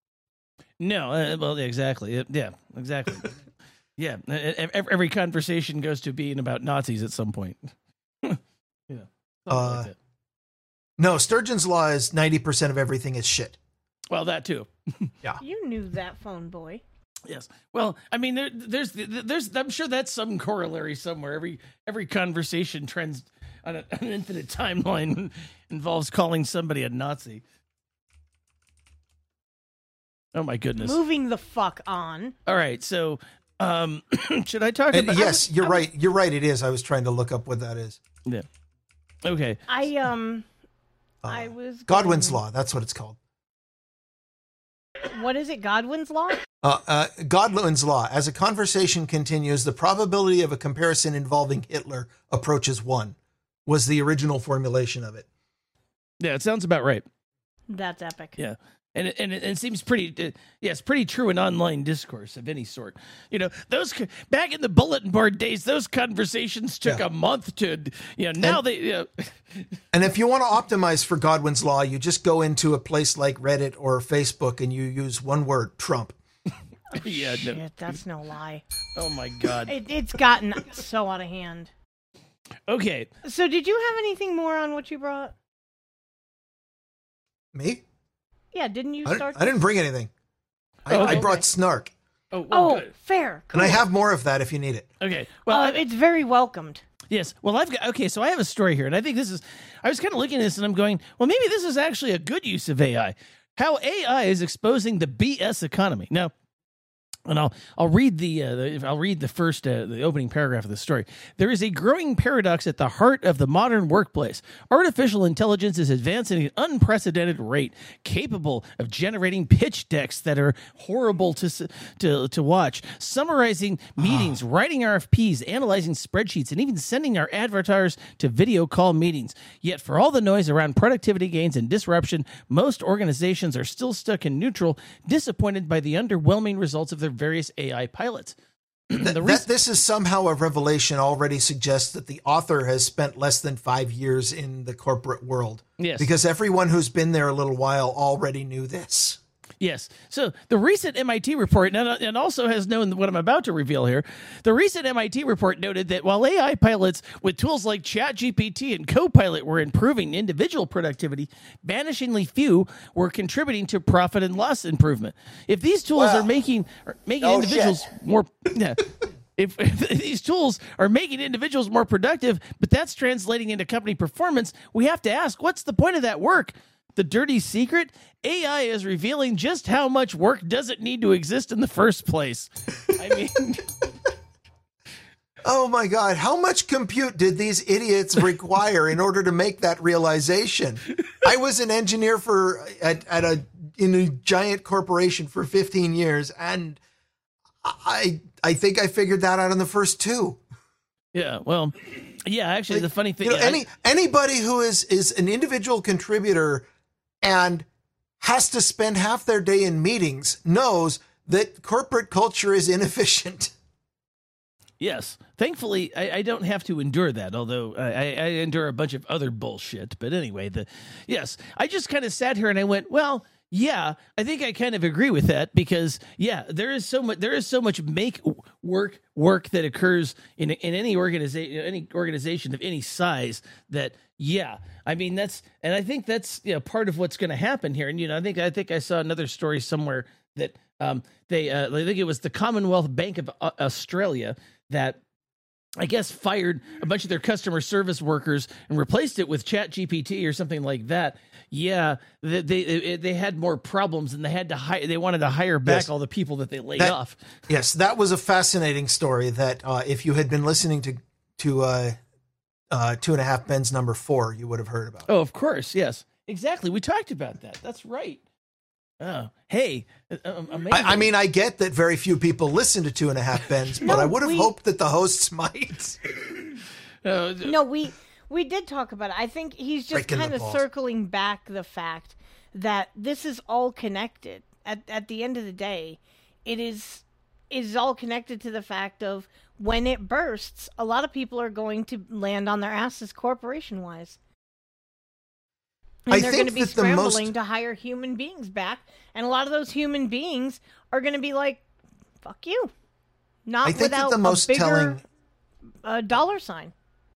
No, uh, well, exactly, yeah, exactly, yeah. Every, every conversation goes to being about Nazis at some point. yeah, uh, like that. No, Sturgeon's law is ninety percent of everything is shit. Well, that too. Yeah. You knew that, phone boy. Yes. Well, I mean, there, there's, there's, I'm sure that's some corollary somewhere. Every, every conversation trends on a, an infinite timeline involves calling somebody a Nazi. Oh my goodness. Moving the fuck on. All right. So, um, should I talk And about? yes, was- you're I was- right. You're right. It is. I was trying to look up what that is. Yeah. Okay. I um, Uh, I was Godwin's going- law. That's what it's called. What is it? Godwin's law? Uh, uh, Godwin's law. As a conversation continues, the probability of a comparison involving Hitler approaches one. Was the original formulation of it. Yeah, it sounds about right. That's epic. Yeah. And it, and it, it seems pretty, uh, yeah, it's pretty true in online discourse of any sort. You know, those co- back in the bulletin board days, those conversations took Yeah. a month to, you know, now And- they, you know, And if you want to optimize for Godwin's law, you just go into a place like Reddit or Facebook and you use one word, Trump. yeah, no. Shit, that's no lie. Oh my God. It, it's gotten so out of hand. Okay. So, did you have anything more on what you brought? Me? Yeah, didn't you I start? didn't, I didn't bring anything. I, Oh, I okay. brought snark. Oh, well, Oh, good. fair. And I cool. have more of that if you need it. Okay. Well, Uh, I- it's very welcomed. yes. Well, I've got, okay, so I have a story here, and I think this is, I was kind of looking at this and I'm going, well, maybe this is actually a good use of A I. How A I is exposing the B S economy. Now, and I'll I'll read the, uh, the I'll read the first uh, the opening paragraph of the story. There is a growing paradox at the heart of the modern workplace. Artificial intelligence is advancing at an unprecedented rate, capable of generating pitch decks that are horrible to s- to to watch, summarizing meetings, writing R F Ps, analyzing spreadsheets, and even sending our avatars to video call meetings. Yet, for all the noise around productivity gains and disruption, most organizations are still stuck in neutral, disappointed by the underwhelming results of their various A I pilots. Th- The that reason- this is somehow a revelation already suggests that the author has spent less than five years in the corporate world. Yes. Because everyone who's been there a little while already knew this. Yes. So the recent M I T report, and, and also has known what I'm about to reveal here, the recent M I T report noted that while A I pilots with tools like ChatGPT and Copilot were improving individual productivity, vanishingly few were contributing to profit and loss improvement. If these tools Wow. are making are making Oh, individuals more, yeah, if, if these tools are making individuals more productive, but that's translating into company performance, we have to ask, what's the point of that work? The dirty secret? A I is revealing just how much work doesn't need to exist in the first place. I mean, Oh my God, how much compute did these idiots require in order to make that realization? I was an engineer for at, at a in a giant corporation for fifteen years, and I I think I figured that out in the first two. yeah, well, yeah, actually, the funny thing, You know, yeah, I- any anybody who is is an individual contributor and has to spend half their day in meetings knows that corporate culture is inefficient. yes. Thankfully, I, I don't have to endure that, although I, I I endure a bunch of other bullshit. But anyway, the yes, I just kind of sat here and I went, well, yeah, I think I kind of agree with that because yeah, there is so much there is so much make work work that occurs in in any organization any organization of any size that yeah, I mean that's and I think that's you know part of what's going to happen here. And you know, I think I think I saw another story somewhere that um they uh, I think it was the Commonwealth Bank of uh, Australia that I guess fired a bunch of their customer service workers and replaced it with Chat G P T or something like that. Yeah, they they, they had more problems and they had to hire. They wanted to hire back Yes. all the people that they laid That- off. Yes, that was a fascinating story that uh, if you had been listening to to uh, uh, Two and a Half Ben's number four, you would have heard about. Oh, of course, yes, exactly. We talked about that. That's right. Oh, hey, uh, um, amazing. I, I mean, I get that very few people listen to Two and a Half Bens, but No, I would have we- hoped that the hosts might. Uh, No, we we did talk about it. I think he's just Breaking the kind of balls. circling back the fact that this is all connected. At at the end of the day, it is it is all connected to the fact of when it bursts, a lot of people are going to land on their asses corporation wise. And I they're think going to be that the most- scrambling to hire human beings back, and a lot of those human beings are going to be like, "Fuck you," not I think that without the most a bigger telling uh, dollar sign.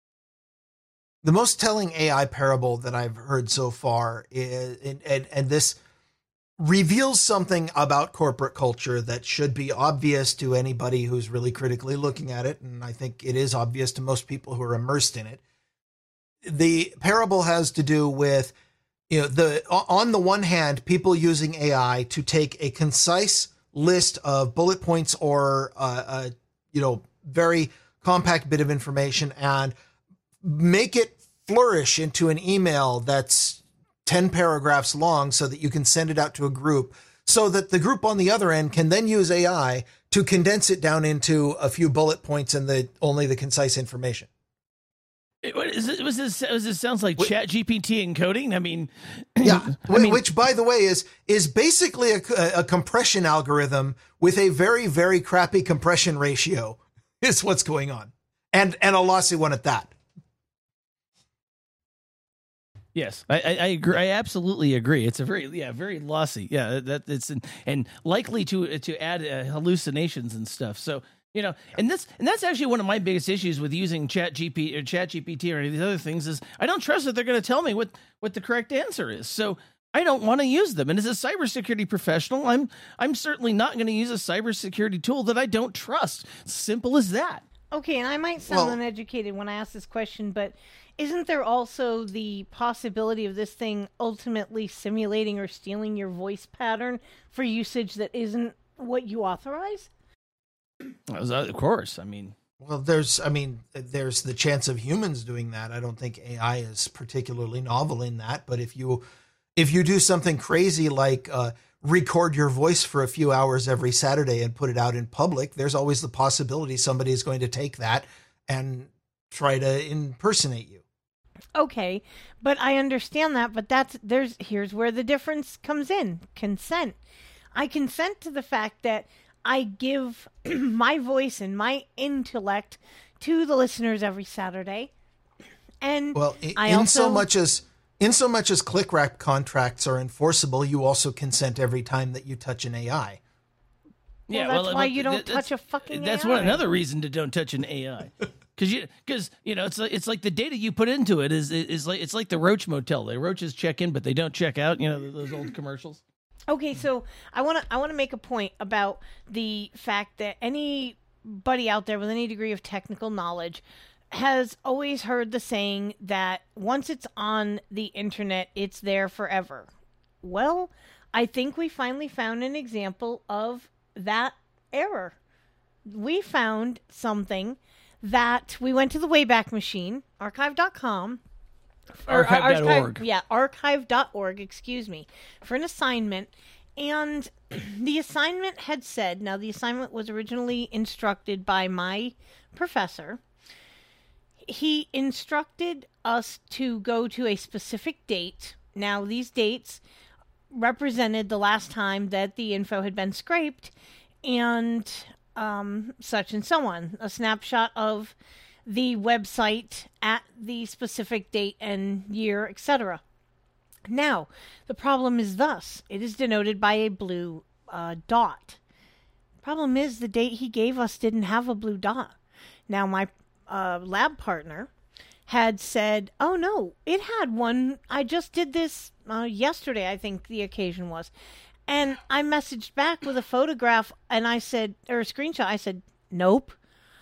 the most telling A I parable that I've heard so far is, and, and, and this reveals something about corporate culture that should be obvious to anybody who's really critically looking at it. And I think it is obvious to most people who are immersed in it. The parable has to do with, you know, the, on the one hand, people using A I to take a concise list of bullet points or, uh, a, you know, very compact bit of information and make it flourish into an email that's ten paragraphs long so that you can send it out to a group so that the group on the other end can then use A I to condense it down into a few bullet points and the only the concise information. What is it, was this, was this sounds like Chat G P T encoding? I mean, yeah, I mean, which by the way is is basically a, a compression algorithm with a very, very crappy compression ratio is what's going on. And, and a lossy one at that. Yes, I, I, I agree. I absolutely agree. It's a very, yeah, very lossy. Yeah, that it's and, and likely to to add uh, hallucinations and stuff. So you know, and that's and that's actually one of my biggest issues with using Chat G P or Chat G P T or any of these other things is I don't trust that they're going to tell me what what the correct answer is. So I don't want to use them. And as a cybersecurity professional, I'm I'm certainly not going to use a cybersecurity tool that I don't trust. Simple as that. Okay, and I might sound Well- uneducated when I ask this question, but isn't there also the possibility of this thing ultimately simulating or stealing your voice pattern for usage that isn't what you authorize? Of course, I mean, Well, there's, I mean, there's the chance of humans doing that. I don't think A I is particularly novel in that, but if you, if you do something crazy like uh, record your voice for a few hours every Saturday and put it out in public, there's always the possibility somebody is going to take that and try to impersonate you. Okay, but I understand that, but that's there's here's where the difference comes in. Consent. I consent to the fact that I give my voice and my intellect to the listeners every Saturday. And Well, in, I in also, so much as in so much as click wrap contracts are enforceable, you also consent every time that you touch an A I. well, that's why you don't touch a fucking That's A I. one another reason to don't touch an A I. Because you, because you know, it's like it's like the data you put into it is is like it's like the Roach Motel. The roaches check in, but they don't check out. You know those old commercials. Okay, so I want to I want to make a point about the fact that anybody out there with any degree of technical knowledge has always heard the saying that once it's on the internet, it's there forever. Well, I think we finally found an example of that error. We found something that we went to the Wayback Machine, archive dot com. or, uh, Archive dot org. Yeah, archive dot org, excuse me, for an assignment. And the assignment had said, now the assignment was originally instructed by my professor. He instructed us to go to a specific date. Now, these dates represented the last time that the info had been scraped and um, such and so on. A snapshot of the website at the specific date and year, et cetera. Now, the problem is thus. It is denoted by a blue uh, dot. Problem is the date he gave us didn't have a blue dot. Now, my uh, lab partner had said, oh no, it had one. I just did this uh, yesterday, I think the occasion was. And I messaged back with a photograph and I said, or a screenshot, I said, nope.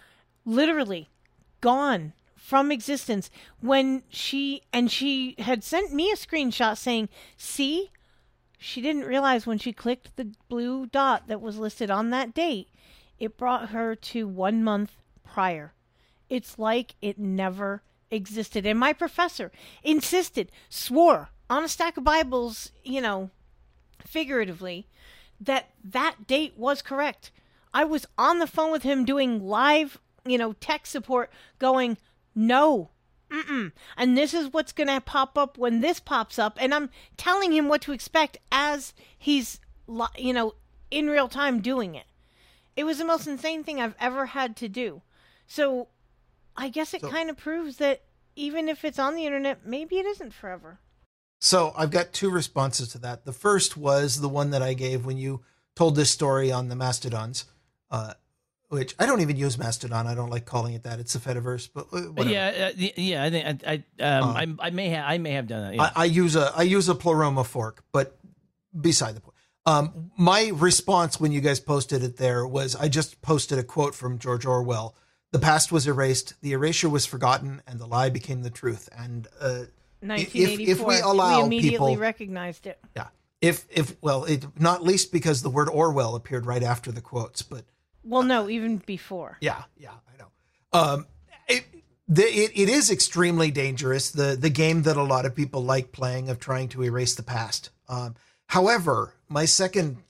Literally gone from existence. When she, and she had sent me a screenshot saying, see, she didn't realize when she clicked the blue dot that was listed on that date, it brought her to one month prior. It's like it never existed. And my professor insisted, swore on a stack of Bibles, you know, figuratively, that that date was correct. I was on the phone with him doing live, you know, tech support going, no, mm-mm. And this is what's going to pop up when this pops up. And I'm telling him what to expect as he's, you know, in real time doing it. It was the most insane thing I've ever had to do. So I guess it So- kind of proves that even if it's on the internet, maybe it isn't forever. So I've got two responses to that. The first was the one that I gave when you told this story on the Mastodons, uh, which I don't even use Mastodon. I don't like calling it that. It's the Fediverse, but whatever. Yeah, uh, yeah. I think I, I, um, Uh, I, I may have, I may have done that. Yeah. I, I use a I use a Pleroma fork, but beside the point. Um, my response when you guys posted it there was I just posted a quote from George Orwell. The past was erased, the erasure was forgotten, and the lie became the truth. And uh, nineteen eighty-four. if, if we allow we immediately people, recognized it. yeah, if if well, it, not least because the word Orwell appeared right after the quotes, but Well, no, even before. yeah, yeah, I know. Um, it, the, it, it is extremely dangerous. The the game that a lot of people like playing of trying to erase the past. Um, however, my second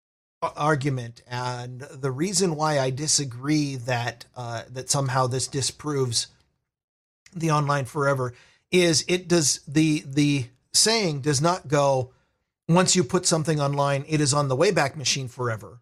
argument and the reason why I disagree that uh, that somehow this disproves the online forever is it does the the saying does not go once you put something online, it is on the Wayback Machine forever.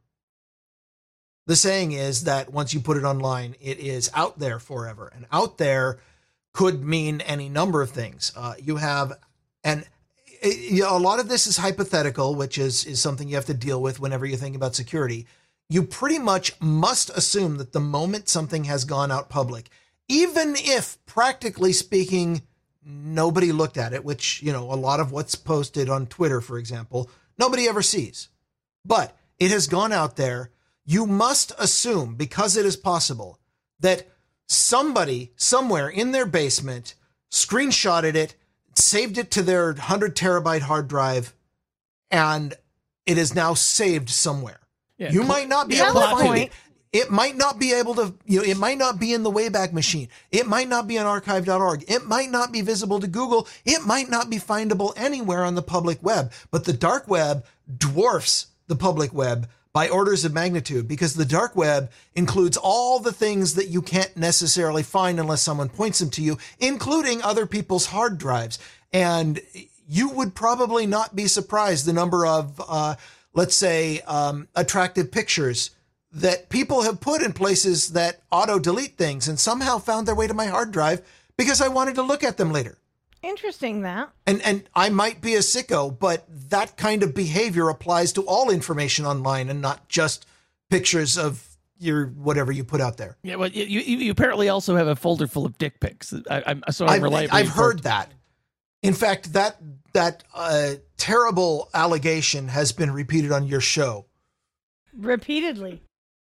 The saying is that once you put it online, it is out there forever. And out there could mean any number of things. Uh, you have, and it, you know, a lot of this is hypothetical, which is, is something you have to deal with whenever you think about security. You pretty much must assume that the moment something has gone out public, even if practically speaking, nobody looked at it, which, you know, a lot of what's posted on Twitter, for example, nobody ever sees, but it has gone out there. You must assume, because it is possible, that somebody somewhere in their basement screenshotted it, saved it to their one hundred terabyte hard drive, and it is now saved somewhere. Yeah, you cl- might not be able to find point. it. It might not be able to, you know, it might not be in the Wayback Machine. It might not be on archive dot org. It might not be visible to Google. It might not be findable anywhere on the public web. But the dark web dwarfs the public web by orders of magnitude, because the dark web includes all the things that you can't necessarily find unless someone points them to you, including other people's hard drives. And you would probably not be surprised the number of, uh, let's say, um, attractive pictures that people have put in places that auto delete things and somehow found their way to my hard drive because I wanted to look at them later. Interesting that. And and I might be a sicko, but that kind of behavior applies to all information online and not just pictures of your whatever you put out there. Yeah, well, you you, you apparently also have a folder full of dick pics. I, I'm so I'm I've, reliably I've heard that. In fact, that that uh, terrible allegation has been repeated on your show repeatedly.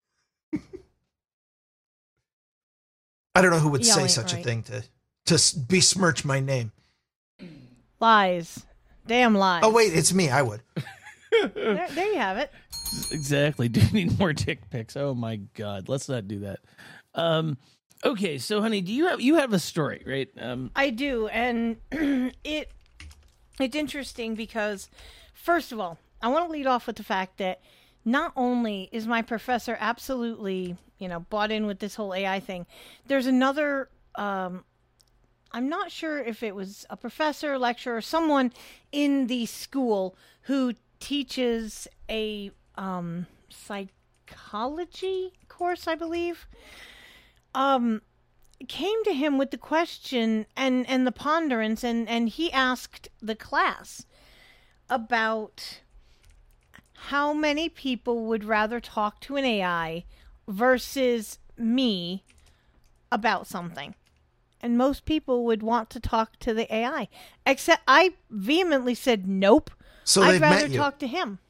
I don't know who would Y'all say ain't such right. a thing to to besmirch my name. Lies. Damn lies. Oh, wait, it's me. I would. There, there you have it. Exactly. Do you need more dick pics? Oh my God. Let's not do that. Um, okay. So honey, do you have, you have a story, right? Um, I do. And it, it's interesting because first of all, I want to lead off with the fact that not only is my professor absolutely, you know, bought in with this whole A I thing, there's another, um, I'm not sure if it was a professor, lecturer, someone in the school who teaches a um, psychology course, I believe, um, came to him with the question and, and the ponderance, and, and he asked the class about how many people would rather talk to an A I versus me about something. And most people would want to talk to the A I. Except I vehemently said, nope. So I'd they've rather met you. talk to him.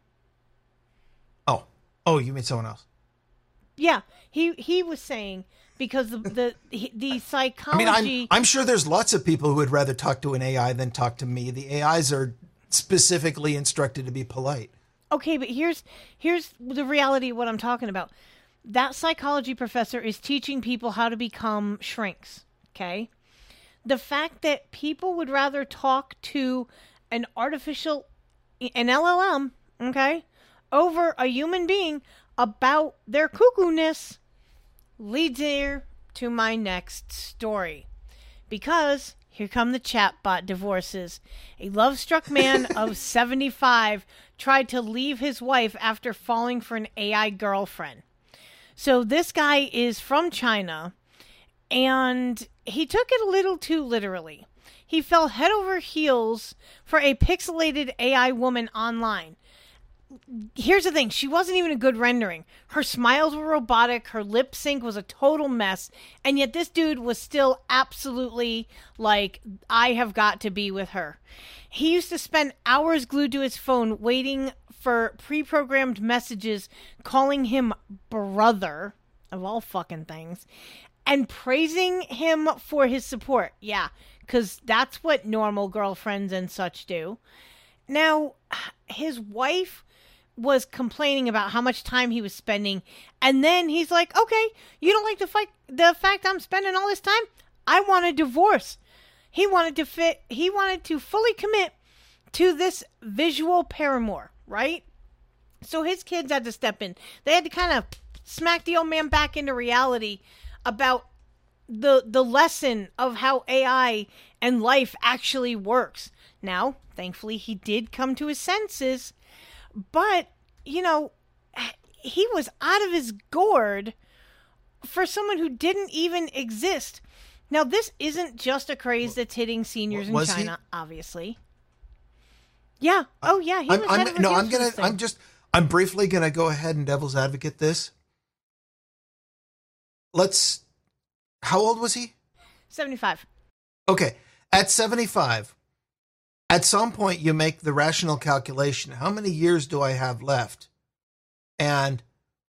Oh. Oh, you mean someone else? Yeah. He he was saying because the the, the, the psychology... I mean, I'm, I'm sure there's lots of people who would rather talk to an A I than talk to me. The A Is are specifically instructed to be polite. Okay, but here's here's the reality of what I'm talking about. That psychology professor is teaching people how to become shrinks. Okay, the fact that people would rather talk to an artificial, an L L M, okay, over a human being about their cuckoo-ness leads here to my next story. Because here come the chatbot divorces. A love-struck man of seventy-five tried to leave his wife after falling for an A I girlfriend. So this guy is from China, and he took it a little too literally. He fell head over heels for a pixelated A I woman online. Here's the thing. She wasn't even a good rendering. Her smiles were robotic. Her lip sync was a total mess. And yet this dude was still absolutely like, I have got to be with her. He used to spend hours glued to his phone waiting for pre-programmed messages calling him brother, of all fucking things, and praising him for his support. Yeah, because that's what normal girlfriends and such do. Now, his wife was complaining about how much time he was spending, and then he's like, okay, you don't like the, fight, the fact I'm spending all this time? I want a divorce. He wanted to fit, he wanted to fully commit to this visual paramour, right? So his kids had to step in. They had to kind of smack the old man back into reality about the the lesson of how A I and life actually works. Now, thankfully, he did come to his senses, but, you know, he was out of his gourd for someone who didn't even exist. Now, this isn't just a craze that's hitting seniors in Was China, he? obviously. Yeah. Oh, yeah. He I'm, was I'm, head of no, reviews I'm for gonna. this thing. I'm just. I'm briefly gonna go ahead and devil's advocate this. Let's. How old was he? seventy-five. Okay, at seventy-five, at some point you make the rational calculation: how many years do I have left? And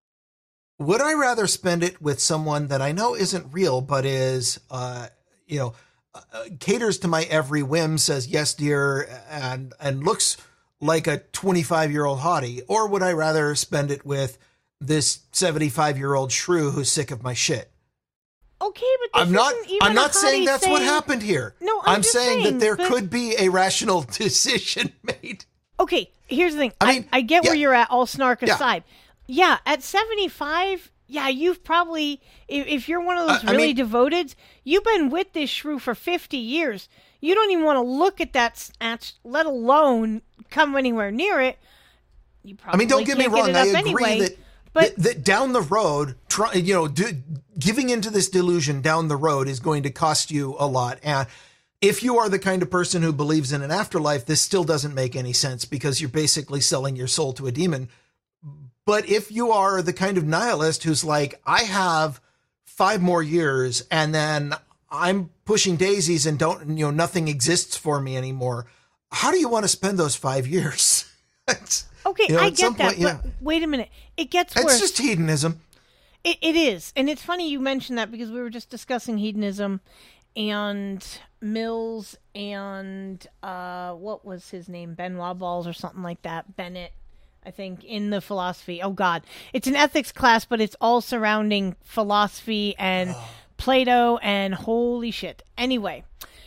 would I rather spend it with someone that I know isn't real, but is, uh, you know, uh, caters to my every whim, says yes, dear, and and looks like a twenty-five-year-old hottie, or would I rather spend it with this seventy-five-year-old shrew who's sick of my shit? Okay, but this I'm not. isn't even I'm a not saying hottie that's what saying- happened here. No, I'm I'm just saying, saying, that there but- could be a rational decision made. Okay, here's the thing. I I, mean, I, get where yeah. you're at, all snark Yeah. aside. Yeah, at seventy-five, yeah, you've probably, if, if you're one of those I- I really mean- devoted, you've been with this shrew for fifty years. You don't even want to look at that snatch, let alone come anywhere near it. You I probably mean, don't get me can't wrong. it I up agree anyway, that, but that that down the road, try, you know, do, giving into this delusion down the road is going to cost you a lot. And if you are the kind of person who believes in an afterlife, this still doesn't make any sense because you're basically selling your soul to a demon. But if you are the kind of nihilist who's like, I have five more years and then I'm pushing daisies and don't, you know, nothing exists for me anymore. How do you want to spend those five years? It's- okay, you know, I at some get that. point, yeah. But wait a minute, it gets It's worse. just hedonism. It, it is. And it's funny you mentioned that because we were just discussing hedonism and Mills and uh, what was his name? Benoit Balls or something like that. Bennett, I think, in the philosophy. Oh, God. It's an ethics class, but it's all surrounding philosophy and Plato and holy shit. Anyway.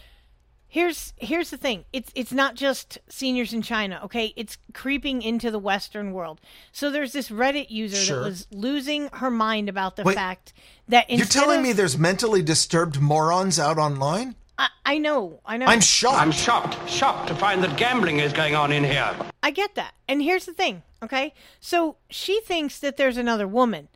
Here's here's the thing. It's it's not just seniors in China, okay? It's creeping into the Western world. So there's this Reddit user Sure. that was losing her mind about the Wait, fact that You're instead telling of, me there's mentally disturbed morons out online? I, I know, I know. I'm shocked. I'm shocked, shocked to find that gambling is going on in here. I get that. And here's the thing, okay? So she thinks that there's another woman.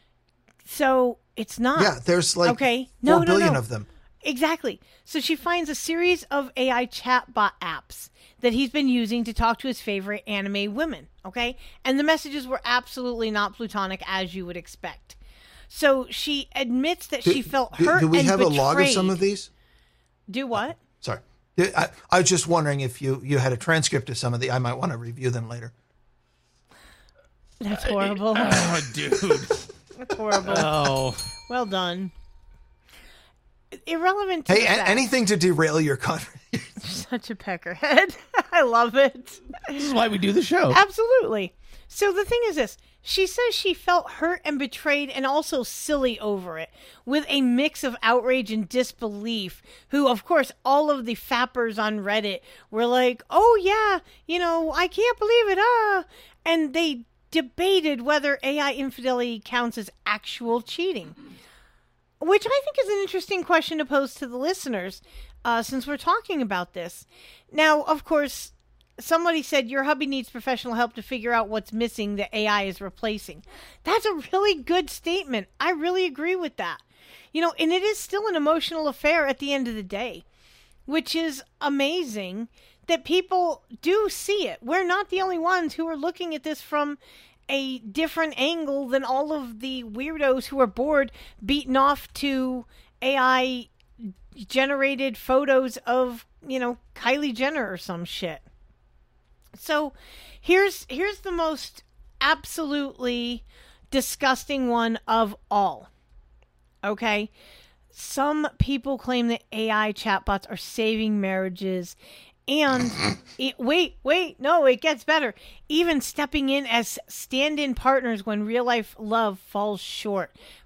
So it's not. yeah, there's like Okay. four No, no, billion no. of them. Exactly. So she finds a series of A I chatbot apps that he's been using to talk to his favorite anime women, okay? And the messages were absolutely not platonic as you would expect. So she admits that she felt Do, hurt do we and have betrayed. a log of some of these? Do what? Sorry. I, I was just wondering if you, you had a transcript of some of the, I might want to review them later. That's horrible. Oh, dude. That's horrible. Oh. Well done. Irrelevant to Hey, the a- fact. anything to derail your conversation. Such a peckerhead. I love it. This is why we do the show. Absolutely. So the thing is this. She says she felt hurt and betrayed and also silly over it, with a mix of outrage and disbelief, who, of course, all of the fappers on Reddit were like, oh, yeah, you know, I can't believe it, ah. And they debated whether A I infidelity counts as actual cheating, which I think is an interesting question to pose to the listeners, uh, since we're talking about this. Now, of course, somebody said your hubby needs professional help to figure out what's missing that A I is replacing. That's a really good statement. I really agree with that. You know, and it is still an emotional affair at the end of the day, which is amazing that people do see it. We're not the only ones who are looking at this from a different angle than all of the weirdos who are bored beaten off to A I generated photos of, you know, Kylie Jenner or some shit. So here's here's the most absolutely disgusting one of all. Okay? Some people claim that A I chatbots are saving marriages. And it, wait, wait, no, it gets better. Even stepping in as stand-in partners when real-life love falls short.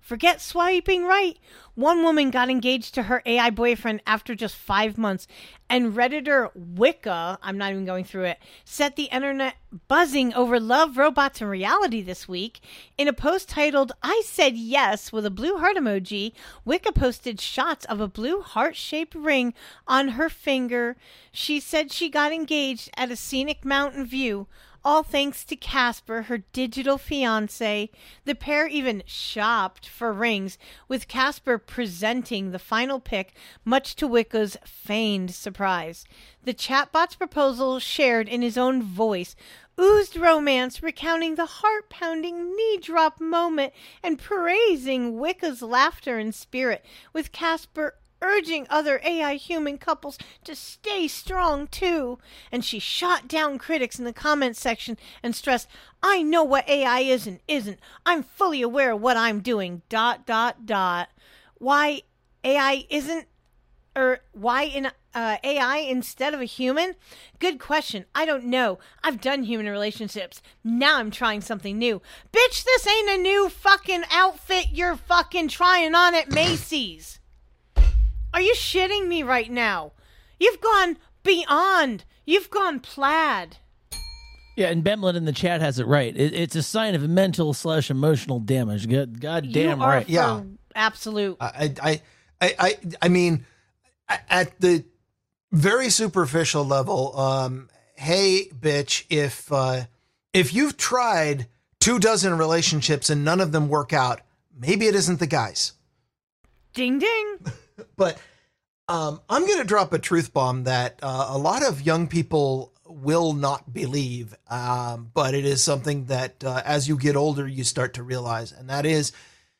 Forget swiping right. One woman got engaged to her A I boyfriend after just five months, and Redditor Wicca, I'm not even going through it, set the internet buzzing over love, robots, and reality this week. In a post titled, I Said Yes, with a blue heart emoji, Wicca posted shots of a blue heart-shaped ring on her finger. She said she got engaged at a scenic mountain view, all thanks to Casper, her digital fiancé. The pair even shopped for rings, with Casper presenting the final pic, much to Wicca's feigned surprise. The chatbot's proposal, shared in his own voice, oozed romance, recounting the heart-pounding knee-drop moment and praising Wicca's laughter and spirit, with Casper urging other A I human couples to stay strong too. And she shot down critics in the comments section and stressed, I know what A I is and isn't. I'm fully aware of what I'm doing. Dot, dot, dot. Why A I isn't, or why in uh, A I instead of a human? Good question. I don't know. I've done human relationships. Now I'm trying something new. Bitch, this ain't a new fucking outfit you're fucking trying on at Macy's. Are you shitting me right now? You've gone beyond. You've gone plaid. Yeah, and Bemlet in the chat has it right. It, it's a sign of mental slash emotional damage. God, God damn you are right. for Yeah. Absolute. I, I, I, I, I mean, at the very superficial level, um, hey, bitch, if uh, if you've tried two dozen relationships and none of them work out, maybe it isn't the guys. Ding, ding. But um, I'm going to drop a truth bomb that uh, a lot of young people will not believe, um, but it is something that uh, as you get older, you start to realize, and that is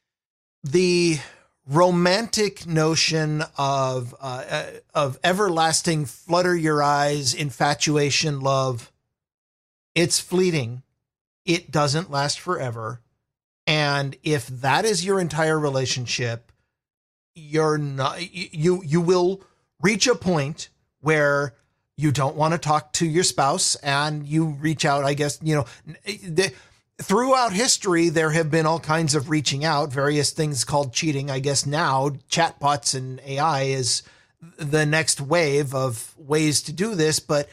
the romantic notion of uh, uh, of everlasting flutter your eyes, infatuation, love. It's fleeting. It doesn't last forever. And if that is your entire relationship, you're not, you, you will reach a point where you don't want to talk to your spouse and you reach out. I guess, you know, the, throughout history, there have been all kinds of reaching out, various things called cheating. I guess now chatbots and A I is the next wave of ways to do this. But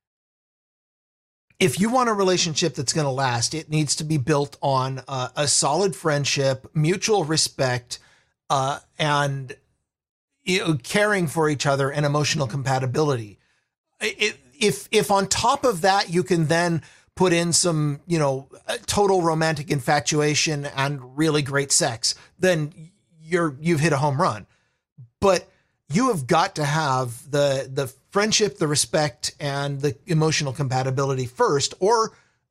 if you want a relationship that's going to last, it needs to be built on uh, a solid friendship, mutual respect, Uh, and you know, caring for each other and emotional compatibility. It, if if on top of that you can then put in some, you know, total romantic infatuation and really great sex, then you're you've hit a home run. But you have got to have the the friendship, the respect, and the emotional compatibility first, or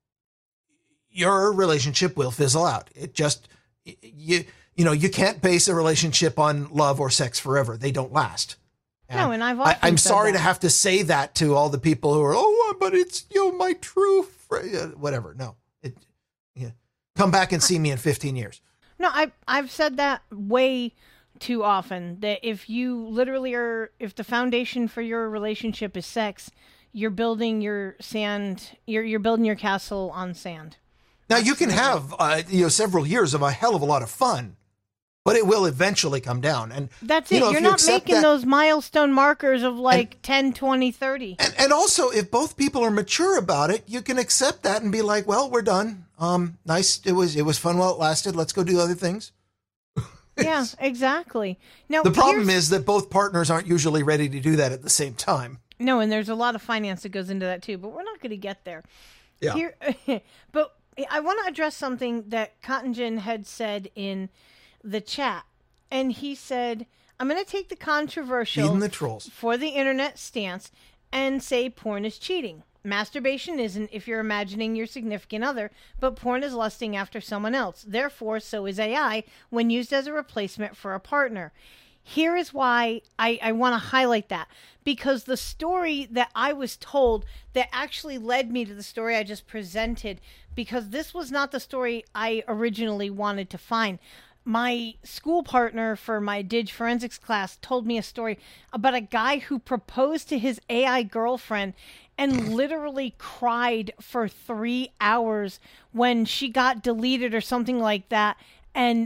your relationship will fizzle out. It just you. You know, you can't base a relationship on love or sex forever. They don't last. And no, and I've often I, I'm said sorry that. to have to say that to all the people who are, oh, but it's, you know, my true friend, whatever. No, it, yeah. Come back and see me in fifteen years. No, I, I've said that way too often, that if you literally are, if the foundation for your relationship is sex, you're building your sand, you're, you're building your castle on sand. Now, you can have, uh, you know, several years of a hell of a lot of fun, but it will eventually come down. And that's you it. know, You're if you not accept making that- those milestone markers of like and, ten, twenty, thirty. And, and also, if both people are mature about it, you can accept that and be like, well, we're done. Um, nice. It was, it was fun while it lasted. Let's go do other things. Yeah, exactly. Now, The problem here's- is that both partners aren't usually ready to do that at the same time. No, and there's a lot of finance that goes into that too, but we're not going to get there. Yeah. Here, but I want to address something that Cotton Gin had said in the chat. And he said, I'm going to take the controversial Feeding the trolls. for the internet stance and say porn is cheating. Masturbation isn't if you're imagining your significant other, but porn is lusting after someone else. Therefore, so is A I when used as a replacement for a partner. Here is why I, I want to highlight that. Because the story that I was told that actually led me to the story I just presented, because this was not the story I originally wanted to find. My school partner for my Dig Forensics class told me a story about a guy who proposed to his A I girlfriend and literally cried for three hours when she got deleted or something like that, and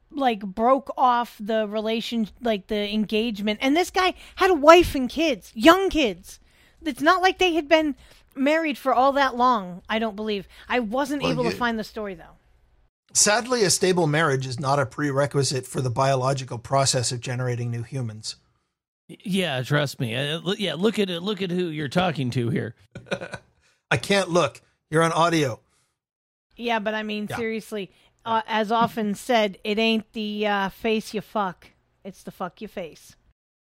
like broke off the relation, like the engagement. And this guy had a wife and kids, young kids. It's not like they had been married for all that long, I don't believe. I wasn't Well, able you- to find the story, though. Sadly, a stable marriage is not a prerequisite for the biological process of generating new humans. Yeah, trust me. Uh, l- yeah, look at it. Look at who you're talking to here. I can't look. You're on audio. Yeah, but I mean, Yeah. seriously, uh, as often said, it ain't the uh, face you fuck, it's the fuck you face.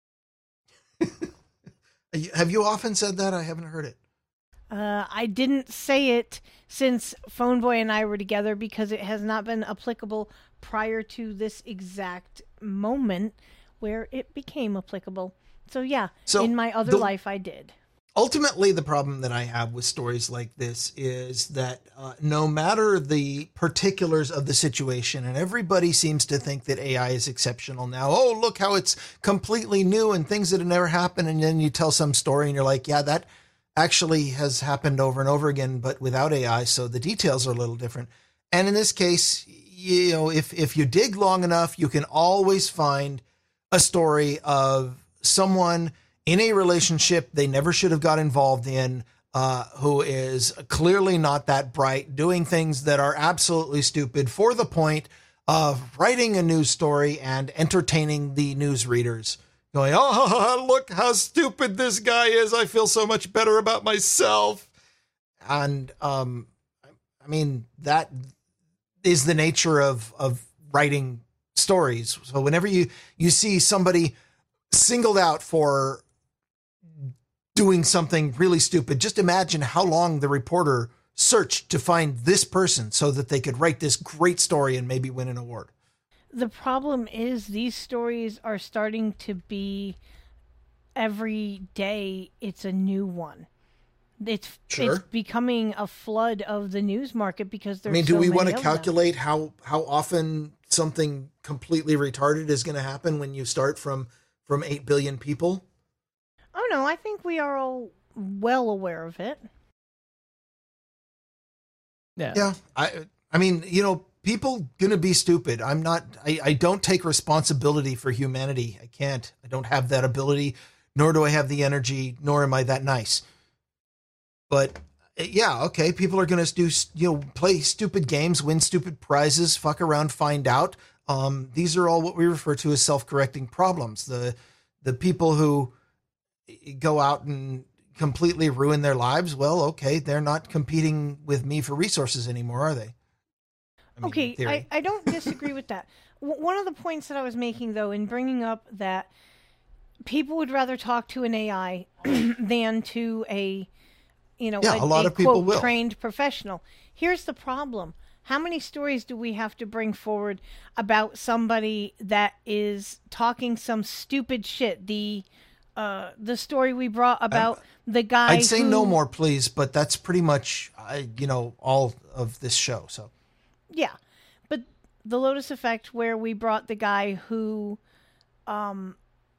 Have you often said that? I haven't heard it. Uh, I didn't say it since Phone Boy and I were together because it has not been applicable prior to this exact moment where it became applicable. So yeah, So in my other the- life I did. Ultimately, the problem that I have with stories like this is that uh, no matter the particulars of the situation, and everybody seems to think that A I is exceptional now. Oh, look how it's completely new and things that have never happened. And then you tell some story and you're like, yeah, that actually has happened over and over again, but without A I. So the details are a little different. And in this case, you know, if, if you dig long enough, you can always find a story of someone in a relationship they never should have got involved in, uh, who is clearly not that bright, doing things that are absolutely stupid for the point of writing a news story and entertaining the news readers. Going, oh, look how stupid this guy is. I feel so much better about myself. And, um, I mean, that is the nature of, of writing stories. So whenever you, you see somebody singled out for doing something really stupid, just imagine how long the reporter searched to find this person so that they could write this great story and maybe win an award. The problem is these stories are starting to be every day it's a new one. It's Sure. it's becoming a flood of the news market because there's I mean, do so we many want to of them. calculate how, how often something completely retarded is going to happen when you start from, from eight billion people? Oh no, I think we are all well aware of it. Yeah. Yeah. I, I mean, you know, people going to be stupid. I'm not, I, I don't take responsibility for humanity. I can't, I don't have that ability, nor do I have the energy, nor am I that nice. But yeah, okay. People are going to do, you know, play stupid games, win stupid prizes, fuck around, find out. Um, these are all what we refer to as self-correcting problems. The, the people who go out and completely ruin their lives. Well, okay. They're not competing with me for resources anymore, are they? I mean, in Okay, theory. I, I don't disagree with that. W- one of the points that I was making, though, in bringing up that people would rather talk to an A I than to a, you know, Yeah, a lot of people quote, will. trained professional. Here's the problem. How many stories do we have to bring forward about somebody that is talking some stupid shit? The uh, the story we brought about the guy I'd say who, no more, please, but that's pretty much, uh, you know, all of this show. So Yeah, but the Lotus Effect, where we brought the guy who, um,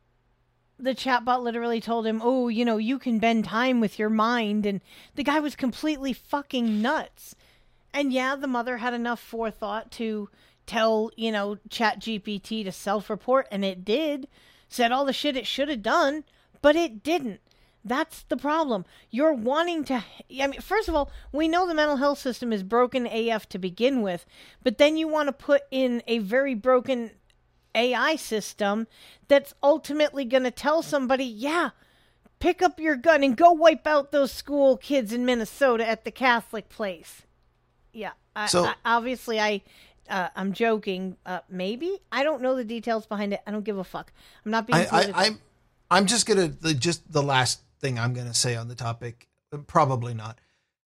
the chatbot literally told him, "Oh, you know, you can bend time with your mind," and the guy was completely fucking nuts. And yeah, the mother had enough forethought to tell, you know, ChatGPT to self-report, and it did. Said all the shit it should have done, but it didn't. That's the problem. You're wanting to... I mean, first of all, we know the mental health system is broken A F to begin with, but then you want to put in a very broken A I system that's ultimately going to tell somebody, yeah, pick up your gun and go wipe out those school kids in Minnesota at the Catholic place. Yeah, I, So- I, obviously I... Uh, I'm joking. Uh, maybe I don't know the details behind it. I don't give a fuck. I'm not being. I, political. I, I'm, I'm just gonna the, just the last thing I'm gonna say on the topic. Probably not.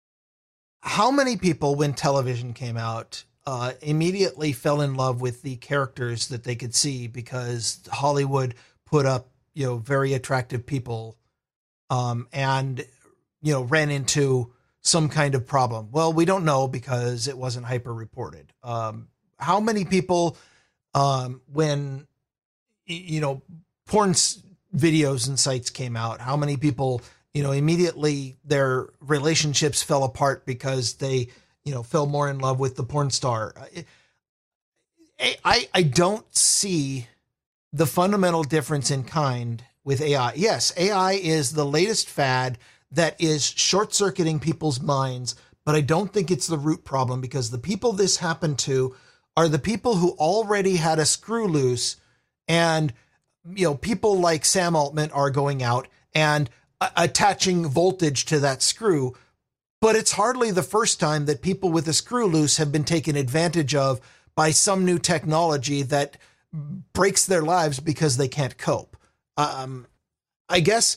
How many people, when television came out, uh, immediately fell in love with the characters that they could see because Hollywood put up, you know, very attractive people, um, and you know, ran into some kind of problem? Well, we don't know because it wasn't hyper reported. Um, how many people, um, when, you know, porn s- videos and sites came out, how many people, you know, immediately their relationships fell apart because they, you know, fell more in love with the porn star? I, I don't see the fundamental difference in kind with A I. Yes, A I is the latest fad that is short-circuiting people's minds, but I don't think it's the root problem, because the people this happened to are the people who already had a screw loose, and you know, people like Sam Altman are going out and uh, attaching voltage to that screw. But it's hardly the first time that people with a screw loose have been taken advantage of by some new technology that breaks their lives because they can't cope. Um, I guess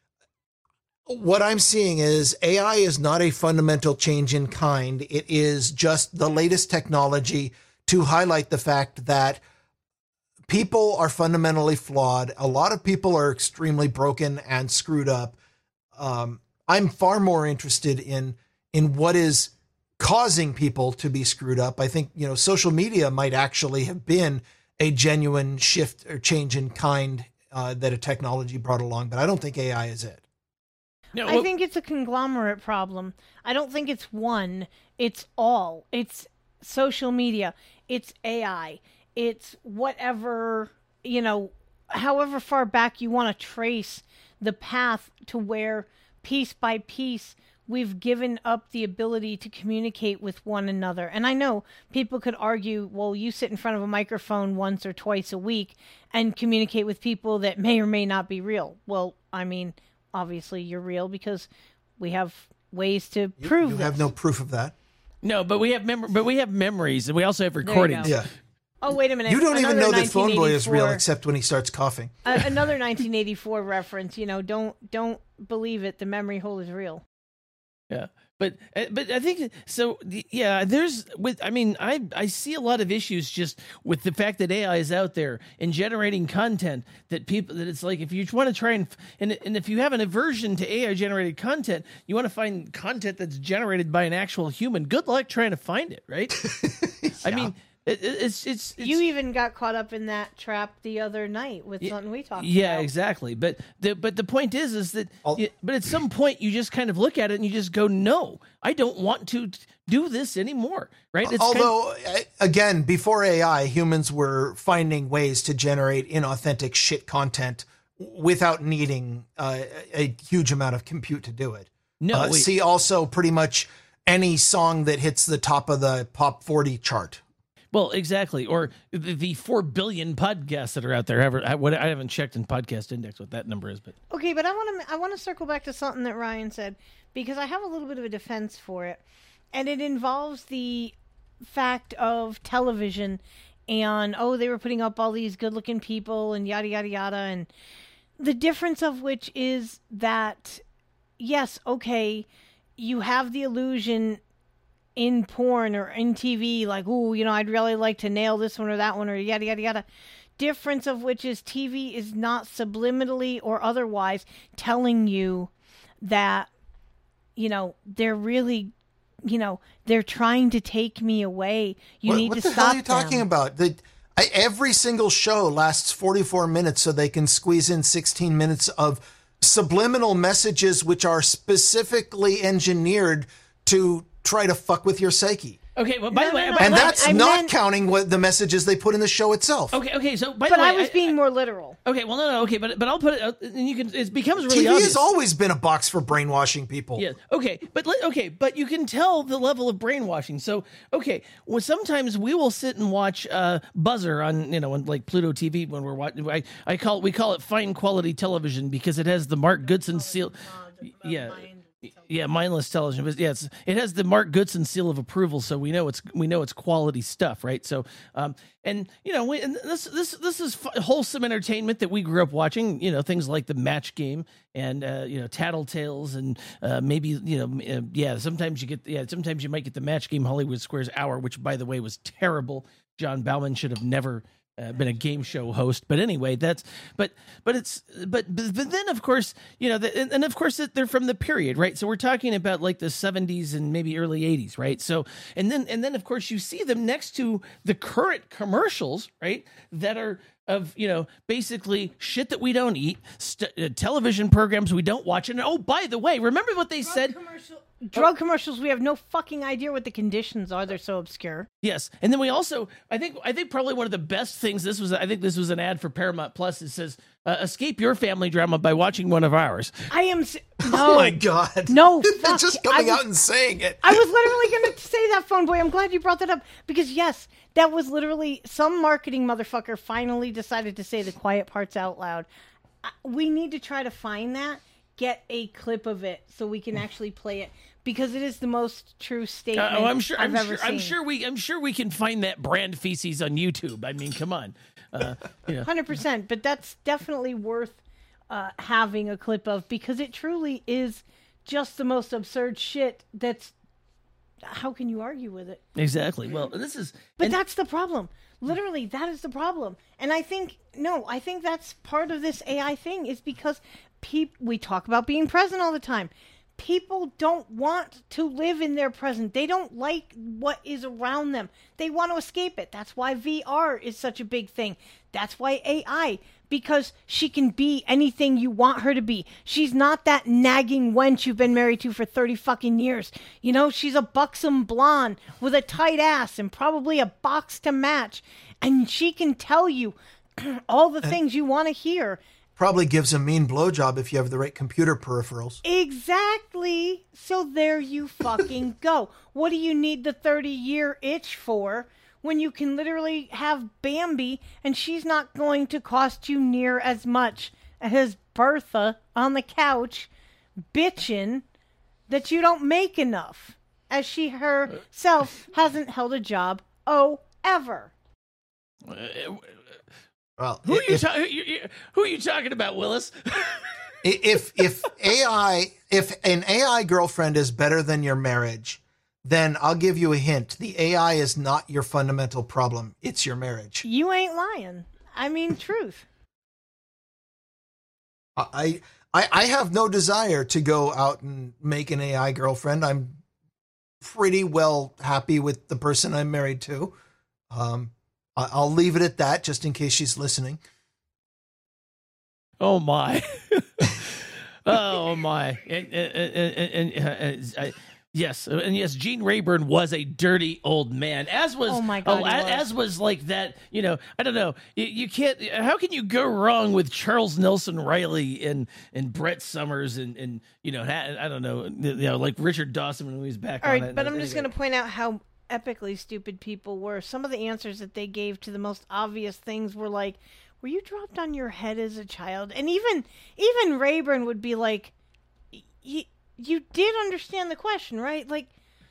what I'm seeing is A I is not a fundamental change in kind. It is just the latest technology to highlight the fact that people are fundamentally flawed. A lot of people are extremely broken and screwed up. Um, I'm far more interested in in what is causing people to be screwed up. I think, you know, social media might actually have been a genuine shift or change in kind uh, that a technology brought along, but I don't think A I is it. No, I think it's a conglomerate problem. I don't think it's one. It's all. It's social media. It's A I. It's whatever, you know, however far back you want to trace the path to where piece by piece we've given up the ability to communicate with one another. And I know people could argue, well, you sit in front of a microphone once or twice a week and communicate with people that may or may not be real. Well, I mean, obviously you're real because we have ways to You, prove you this. have no proof of that. No, but we have mem- but we have memories, and we also have recordings. go. Yeah. Oh, wait a minute. You don't even Another know that Phone Boy is real nineteen eighty-four except when he starts coughing. uh, another nineteen eighty-four reference, you know, don't don't believe it. The memory hole is real. Yeah, but uh, but I think so. the- Yeah, there's with. I mean, I I see a lot of issues just with the fact that A I is out there and generating content that people that it's like if you want to try and and and if you have an aversion to A I generated content, you want to find content that's generated by an actual human. Good luck trying to find it, right? I mean. It, it, it's, it's it's You even got caught up in that trap the other night with something we talked yeah, about. exactly. But the but the point is, is that I'll- y- but at some point you just kind of look at it and you just go, no, I don't want to t- do this anymore, right? It's kind of- Although, uh, again, before A I, humans were finding ways to generate inauthentic shit content without needing uh, a huge amount of compute to do it. No, Uh, wait. see also pretty much any song that hits the top of the Pop forty chart. well, exactly. Or the, the four billion podcasts that are out there. Ever, I, what, I haven't checked in Podcast Index what that number is, but Okay, but I want to I want to circle back to something that Ryan said because I have a little bit of a defense for it, and it involves the fact of television and oh, they were putting up all these good-looking people and yada yada yada, and the difference of which is that yes, okay, you have the illusion in porn or in T V, like, ooh, you know, I'd really like to nail this one or that one or yada, yada, yada. Difference of which is T V is not subliminally or otherwise telling you that, you know, they're really, you know, they're trying to take me away. You what need what to the stop hell are you talking them. about? The, I, every single show lasts forty-four minutes so they can squeeze in sixteen minutes of subliminal messages which are specifically engineered to try to fuck with your psyche. okay. Well, by No, the way, no, no, by- And I- that's I not meant- counting what the messages they put in the show itself. okay, okay. So, by But the way, I was being more literal. okay. Well, no, no, okay, but but I'll put it. uh, And you can. It becomes really T V obvious. has always been a box for brainwashing people. Yeah. Okay. But let- okay. But you can tell the level of brainwashing. So okay. Well, sometimes we will sit and watch uh, Buzzer on you know on like Pluto T V when we're watching. I, I call we call it fine quality television because it has the Mark Goodson seal. Yeah. Yeah, mindless television, but yeah, it's, it has the Mark Goodson seal of approval, so we know it's we know it's quality stuff, right? So, um, and you know, we, and this this this is f- wholesome entertainment that we grew up watching. You know, things like the Match Game and uh, you know, Tattletales, and uh, maybe you know, uh, yeah, sometimes you get yeah, sometimes you might get the Match Game Hollywood Squares Hour, which by the way was terrible. John Bauman should have never. Uh, been a game show host, but anyway, that's but but it's but but, but then of course you know the, and, and of course they're from the period, right? So we're talking about like the seventies and maybe early eighties, right? So and then and then of course you see them next to the current commercials, right? That are of you know basically shit that we don't eat, st- uh, television programs we don't watch, and oh by the way, remember what they said. Commercial. drug commercials, we have no fucking idea what the conditions are. They're so obscure. Yes, and then we also, I think, I think probably one of the best things. This was, I think, this was an ad for Paramount Plus. It says, uh, "Escape your family drama by watching one of ours." I am. s- No, Oh my God. No, They're fuck. just I coming was- out and saying it. I was literally going to say that, phone boy. I'm glad you brought that up because yes, that was literally some marketing motherfucker finally decided to say the quiet parts out loud. I- We need to try to find that, get a clip of it so we can actually play it because it is the most true statement Uh, oh, I'm sure. I've I'm ever sure. seen. I'm sure we. I'm sure we can find that brand feces on YouTube. I mean, come on. Uh, you know. one hundred percent, but that's definitely worth uh, having a clip of because it truly is just the most absurd shit that's how can you argue with it? Exactly. Well, this is. But and- that's the problem. Literally, that is the problem. And I think no, I think that's part of this A I thing is because peop- we talk about being present all the time. People don't want to live in their present. They don't like what is around them. They want to escape it. That's why V R is such a big thing. That's why A I, because she can be anything you want her to be. She's not that nagging wench you've been married to for thirty fucking years. You know, she's a buxom blonde with a tight ass and probably a box to match. And she can tell you all the things you want to hear. Probably gives a mean blowjob if you have the right computer peripherals. Exactly. So there you fucking go. What do you need the thirty-year itch for when you can literally have Bambi and she's not going to cost you near as much as Bertha on the couch bitching that you don't make enough as she herself hasn't held a job, oh, ever. Well, Who are you, if, ta- who, you, who are you talking about, Willis? if if A I if an A I girlfriend is better than your marriage, then I'll give you a hint. The A I is not your fundamental problem. It's your marriage. You ain't lying. I mean, truth. I I I have no desire to go out and make an A I girlfriend. I'm pretty well happy with the person I'm married to. Um, I- I'll leave it at that, just in case she's listening. Oh my! Oh my! And, and, and, and, uh, uh, yes, and yes, Gene Rayburn was a dirty old man, as was Oh my God, he as, was. as was like that. You know, I don't know. You, you can't. How can you go wrong with Charles Nelson Riley and and Brett Summers and and you know, ha- I don't know, you know, like Richard Dawson when he was back All on right, it. but I'm just Anyway. going to point out how epically stupid people were. Some of the answers that they gave to the most obvious things were like, were you dropped on your head as a child? And even even Rayburn would be like, you you did understand the question, right? Like,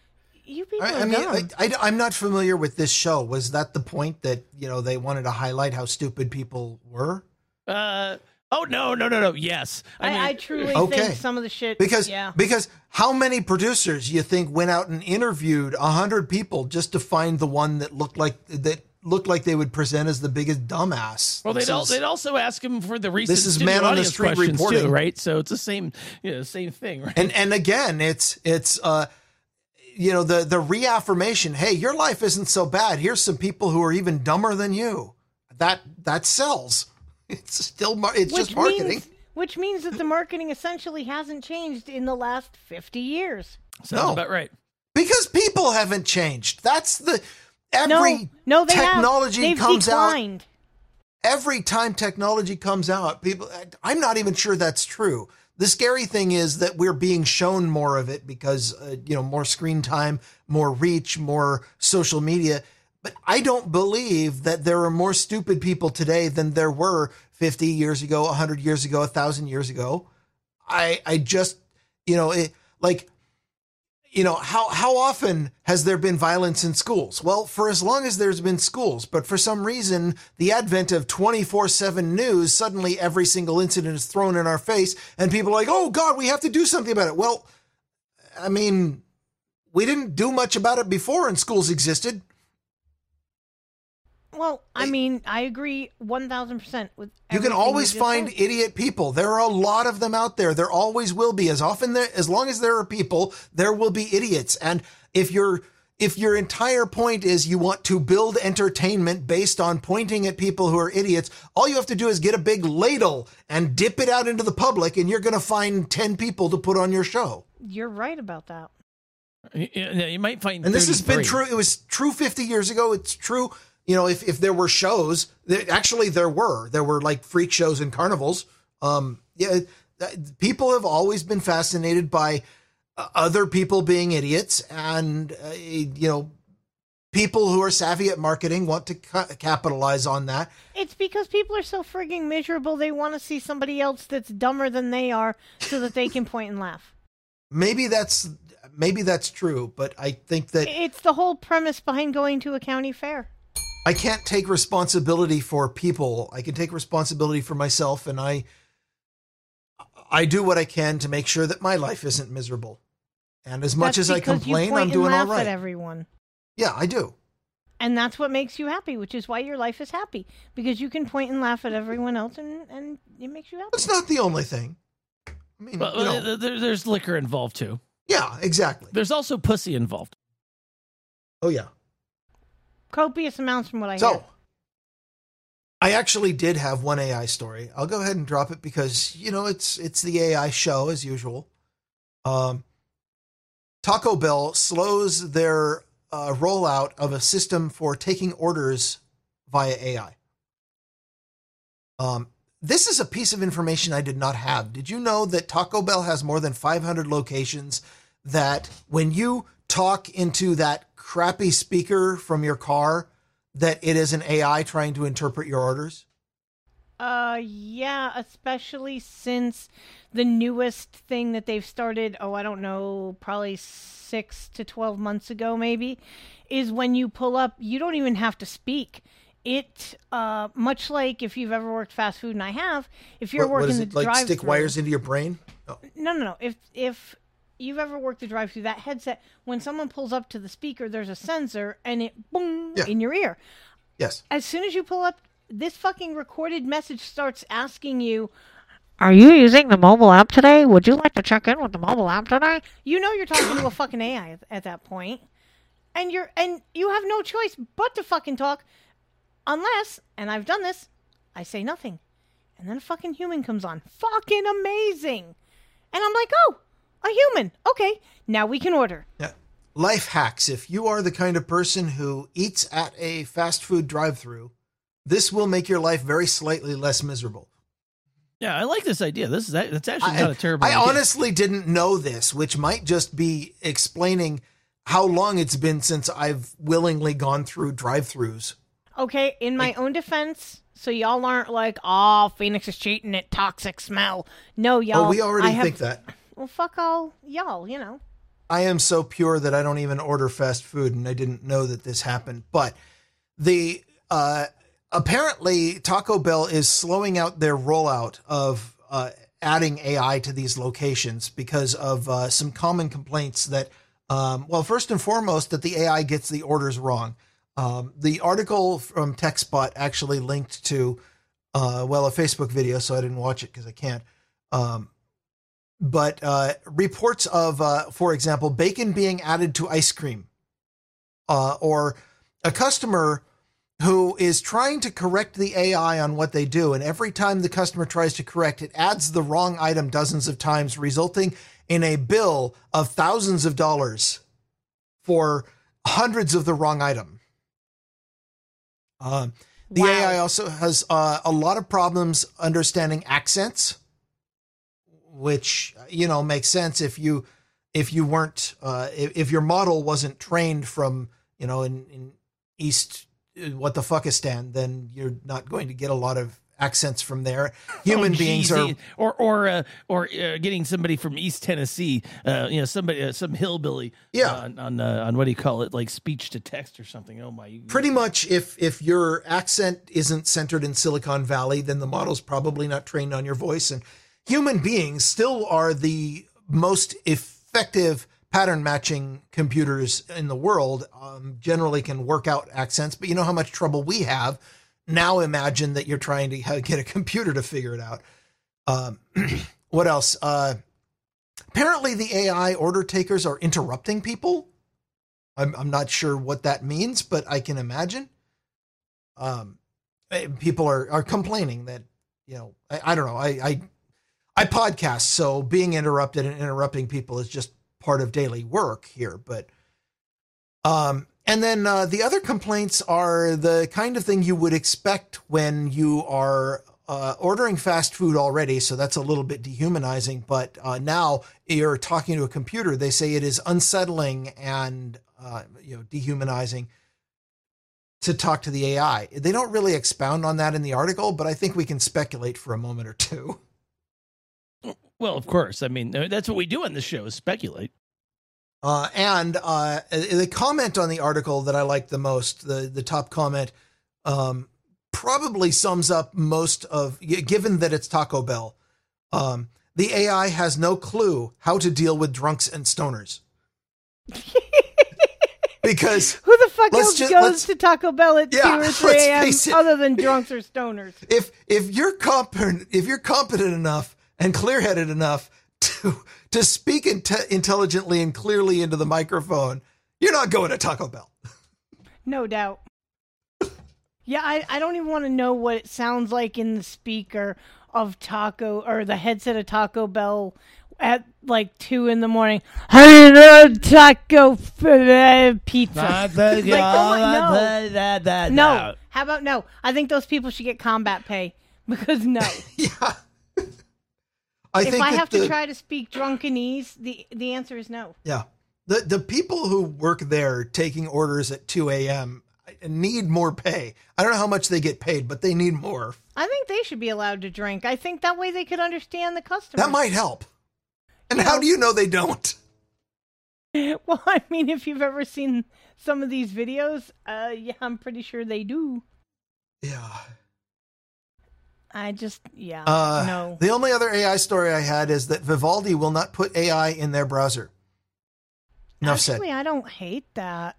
you people I, are I mean, dumb. I, I, I'm not familiar with this show. Was that the point that, you know, they wanted to highlight how stupid people were? Uh, oh no, no, no, no. Yes, I, mean, I truly Okay. think some of the shit, Because yeah. because how many producers you think went out and interviewed a hundred people just to find the one that looked like that looked like they would present as the biggest dumbass? Well, they'd, This al- is- they'd also ask him for the recent This is studio man on the audience street questions reporting. too, right? So it's the same, you know, same thing, right? and and again, it's it's uh, you know, the the reaffirmation. Hey, your life isn't so bad. Here's some people who are even dumber than you. That that sells. It's still mar- it's just marketing. Means, which means that the marketing essentially hasn't changed in the last fifty years. Sounds No. about right. Because people haven't changed. That's the No, every no, they technology have. They've comes out. declined. Every time technology comes out, people. I'm not even sure that's true. The scary thing is that we're being shown more of it because uh, you know, more screen time, more reach, more social media. But I don't believe that there are more stupid people today than there were fifty years ago, one hundred years ago, one thousand years ago. I I just, you know, it, like, you know, how, how often has there been violence in schools? Well, for as long as there's been schools, but for some reason, the advent of twenty-four seven news, suddenly every single incident is thrown in our face and people are like, oh God, we have to do something about it. Well, I mean, we didn't do much about it before and schools existed. Well, I mean, I agree one thousand percent with You can everything always just find said. idiot people. There are a lot of them out there. There always will be. As often there, as long as there are people, there will be idiots. And if your if your entire point is you want to build entertainment based on pointing at people who are idiots, all you have to do is get a big ladle and dip it out into the public, and you're going to find ten people to put on your show. You're right about that. You, you might find, and this has been thirty-three. true. It was true fifty years ago. It's true. You know, if, if there were shows, there, actually there were, there were like freak shows and carnivals. Um, yeah, people have always been fascinated by uh, other people being idiots, and, uh, you know, people who are savvy at marketing want to ca- capitalize on that. It's because people are so frigging miserable. They want to see somebody else that's dumber than they are so that they can point and laugh. Maybe that's, maybe that's true, but I think that It's the whole premise behind going to a county fair. I can't take responsibility for people. I can take responsibility for myself, and I I do what I can to make sure that my life isn't miserable. And as much That's as I because you complain, point I'm and doing all laugh right. at everyone. Yeah, I do. And that's what makes you happy, which is why your life is happy. Because you can point and laugh at everyone else, and, and it makes you happy. It's not the only thing. I mean, Well, you know, uh, there, there's liquor involved too. yeah, exactly. There's also pussy involved. Oh, yeah. Copious amounts from what I hear. So, I actually did have one A I story. I'll go ahead and drop it because, you know, it's it's the A I show as usual. Um, Taco Bell slows their uh, rollout of a system for taking orders via A I. Um, this is a piece of information I did not have. Did you know that Taco Bell has more than five hundred locations, that when you talk into that crappy speaker from your car, that it is an A I trying to interpret your orders? Uh, yeah, especially since the newest thing that they've started, oh, I don't know, probably six to twelve months ago, maybe, is when you pull up, you don't even have to speak. It, uh, much like if you've ever worked fast food, and I have, if you're What, what working is the it, like drive-thru, stick wires into your brain? Oh. No, no, no. If if you've ever worked the drive-through, that headset, when someone pulls up to the speaker, there's a sensor, and it boom Yeah. in your ear. Yes. As soon as you pull up, this fucking recorded message starts asking you, "Are you using the mobile app today? Would you like to check in with the mobile app today?" You know you're talking to a fucking A I at, at that point, and you're and you have no choice but to fucking talk, unless, and I've done this, I say nothing, and then a fucking human comes on, fucking amazing, and I'm like, oh, a human, okay, now we can order. Yeah. Life hacks. If you are the kind of person who eats at a fast food drive-thru, this will make your life very slightly less miserable. Yeah, I like this idea. This is that's actually I, not a terrible I idea. honestly didn't know this, which might just be explaining how long it's been since I've willingly gone through drive-thrus. Okay, in my own defense, so y'all aren't like, oh, Phoenix is cheating at toxic smell. No, y'all. Oh, we already I have, think that. Well, fuck all y'all, you know. I am so pure that I don't even order fast food, and I didn't know that this happened. But the uh, apparently Taco Bell is slowing out their rollout of uh, adding A I to these locations because of uh, some common complaints that, um, well, first and foremost, that the A I gets the orders wrong. Um, the article from TechSpot actually linked to, uh, well, a Facebook video, so I didn't watch it because I can't. Um, but uh, reports of, uh, for example, bacon being added to ice cream, uh, or a customer who is trying to correct the A I on what they do, and every time the customer tries to correct, it adds the wrong item dozens of times, resulting in a bill of thousands of dollars for hundreds of the wrong item. Uh, the Wow. A I also has uh, a lot of problems understanding accents, which, you know, makes sense if you if you weren't uh, if, if your model wasn't trained from, you know, in, in East what the fuckistan, then you're not going to get a lot of accents from there. Human Oh, beings geez, are or or uh, or uh, getting somebody from East Tennessee, uh, you know, somebody uh, some hillbilly, Yeah. uh, on on, uh, on what do you call it, like speech to text or something. Oh my, you, pretty much if if your accent isn't centered in Silicon Valley, then the model's probably not trained on your voice. And human beings still are the most effective pattern matching computers in the world, um, generally can work out accents, but you know how much trouble we have. Now imagine that you're trying to get a computer to figure it out. Um, what else? Uh, apparently the A I order takers are interrupting people. I'm, I'm not sure what that means, but I can imagine. Um, people are, are complaining that, you know, I, I don't know. I, I, I podcast, so being interrupted and interrupting people is just part of daily work here. But um, and then uh, the other complaints are the kind of thing you would expect when you are uh, ordering fast food already. So that's a little bit dehumanizing. But uh, now you're talking to a computer. They say it is unsettling and uh, you know dehumanizing to talk to the A I. They don't really expound on that in the article, but I think we can speculate for a moment or two. Well, of course. I mean, that's what we do on this show is speculate. Uh, and uh, the comment on the article that I like the most, the, the top comment, um, probably sums up most of, given that it's Taco Bell, um, the A I has no clue how to deal with drunks and stoners. Because who the fuck else just, goes to Taco Bell at yeah, two or three a.m. it. other than drunks or stoners? If if you're competent, if you're competent enough and clear-headed enough to to speak inte- intelligently and clearly into the microphone, you're not going to Taco Bell. No doubt. Yeah, I, I don't even want to know what it sounds like in the speaker of Taco or the headset of Taco Bell at like two in the morning. Taco uh, pizza. like, oh my, no. no. How about no? I think those people should get combat pay because no. Yeah. I if think I have the, to try to speak drunkenese, the the answer is no. Yeah. The the people who work there taking orders at two a.m. need more pay. I don't know how much they get paid, but they need more. I think they should be allowed to drink. I think that way they could understand the customers. That might help. And you how know, do you know they don't? Well, I mean, if you've ever seen some of these videos, uh, yeah, I'm pretty sure they do. Yeah. I just, yeah, uh, no. The only other A I story I had is that Vivaldi will not put A I in their browser. Enough Actually, said. I don't hate that.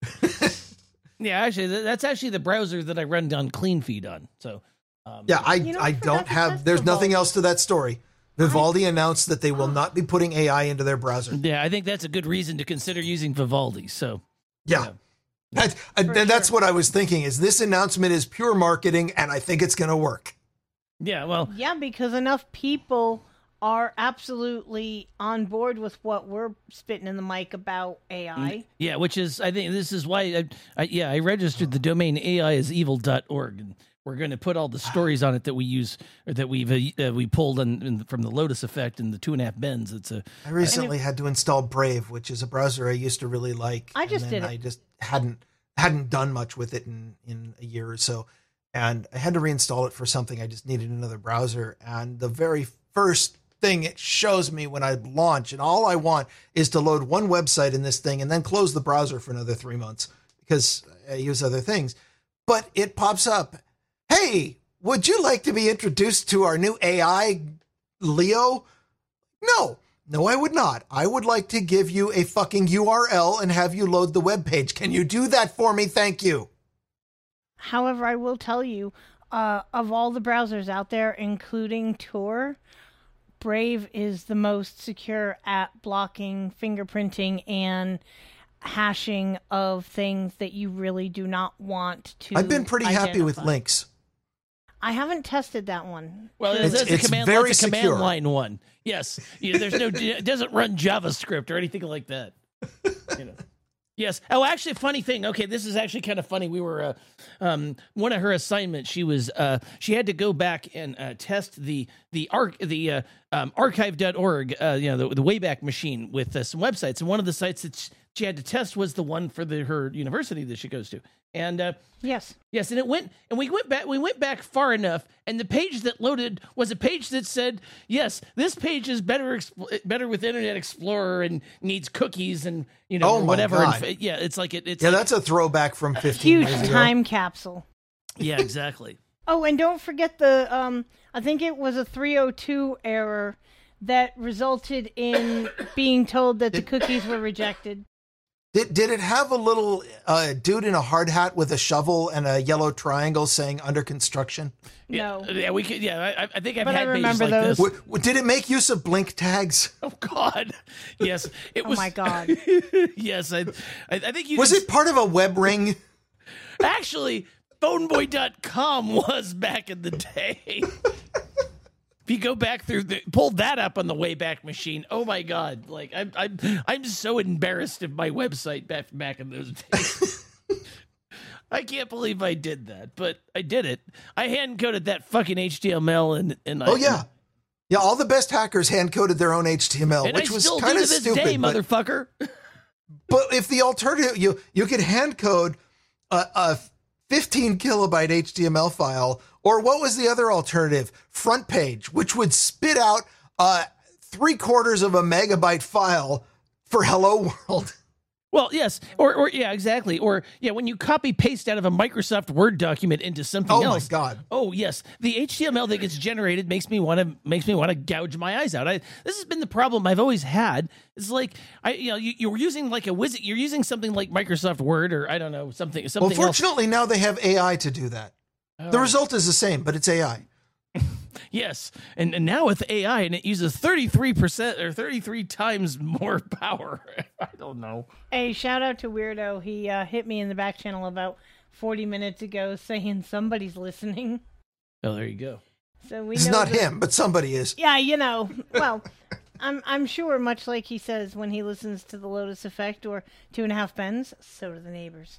Yeah, actually, that's actually the browser that I run on CleanFeed on. So, um, yeah, I you know, I don't have. There's Vivaldi. nothing else to that story. Vivaldi announced that they will not be putting A I into their browser. Yeah, I think that's a good reason to consider using Vivaldi. So, yeah, yeah. That, and sure. that's what I was thinking. Is this announcement is pure marketing, and I think it's going to work. Yeah, well, Yeah, because enough people are absolutely on board with what we're spitting in the mic about A I. yeah, which is, I think this is why, I, I, yeah, I registered the domain A I is evil dot org, and we're going to put all the stories on it that we use, or that we've uh, we pulled on, in, from the Lotus Effect and the Two and a Half Bends. It's a. I recently had to install Brave, which is a browser I used to really like. I just and then did it. I just hadn't hadn't done much with it in, in a year or so. And I had to reinstall it for something. I just needed another browser. And the very first thing it shows me when I launch, and all I want is to load one website in this thing and then close the browser for another three months because I use other things. But it pops up, hey, would you like to be introduced to our new A I, Leo? No, no, I would not. I would like to give you a fucking U R L and have you load the web page. Can you do that for me? Thank you. However, I will tell you, uh, of all the browsers out there, including Tor, Brave is the most secure at blocking fingerprinting and hashing of things that you really do not want to I've been pretty identify. happy with Lynx. I haven't tested that one. Well, It's- that's it's a command, very that's a command secure. line one. Yes, yeah, there's no, it doesn't run JavaScript or anything like that. You know. Yes. Oh, actually, funny thing. Okay, this is actually kind of funny. We were, uh, um, one of her assignments. She was, uh, she had to go back and uh, test the the arc the uh, um, archive dot org, uh, you know, the, the Wayback Machine with uh, some websites. And one of the sites that she had to test was the one for the her university that she goes to. And uh, Yes. yes, and it went, and we went back, we went back far enough, and the page that loaded was a page that said, "Yes, this page is better, expl- better with Internet Explorer and needs cookies and you know Oh or my whatever." God. And, yeah, it's like it, it's Yeah, like- that's a throwback from fifteen Huge years ago. time capsule. yeah, exactly. Oh, and don't forget the, um, I think it was a three oh two error that resulted in being told that the cookies were rejected. Did did it have a little uh, dude in a hard hat with a shovel and a yellow triangle saying "under construction"? No. Yeah, yeah, we could. Yeah, I, I think I've But had I pages remember like those. this. W- w- did it make use of blink tags? Oh God, yes, it was. Oh my God. Yes, I, I, I think you Was can- it part of a web ring? actually phoneboy dot com was back in the day. If you go back through the pull that up on the Wayback Machine, oh my God! Like I'm, I'm, I'm so embarrassed of my website back back in those days. I can't believe I did that, but I did it. I hand coded that fucking H T M L, and and oh I, yeah, yeah. All the best hackers hand coded their own H T M L, and which I was still kind do of to this stupid. day, but, motherfucker. but if the alternative, you you could hand code a, a fifteen kilobyte H T M L file, or what was the other alternative? Front page, which would spit out uh, three quarters of a megabyte file for Hello World. Well, yes, or or yeah, exactly, or yeah, when you copy paste out of a Microsoft Word document into something Oh else. my God! Oh yes, the H T M L that gets generated makes me want to makes me want to gouge my eyes out. I, this has been the problem I've always had. It's like I, you know, you, you're using like a wizard. You're using something like Microsoft Word, or I don't know, something something. Well, else. fortunately, now they have A I to do that. The result is the same, but it's A I. Yes, and, and now with A I, and it uses thirty-three percent or thirty-three times more power. I don't know. Hey, shout out to Weirdo. He uh, hit me in the back channel about forty minutes ago saying somebody's listening. Oh, there you go. So we It's know not that- him, but somebody is. Yeah, you know. Well, I'm I'm sure, much like he says when he listens to the Lotus Effect or Two and a Half Bens, so do the neighbors.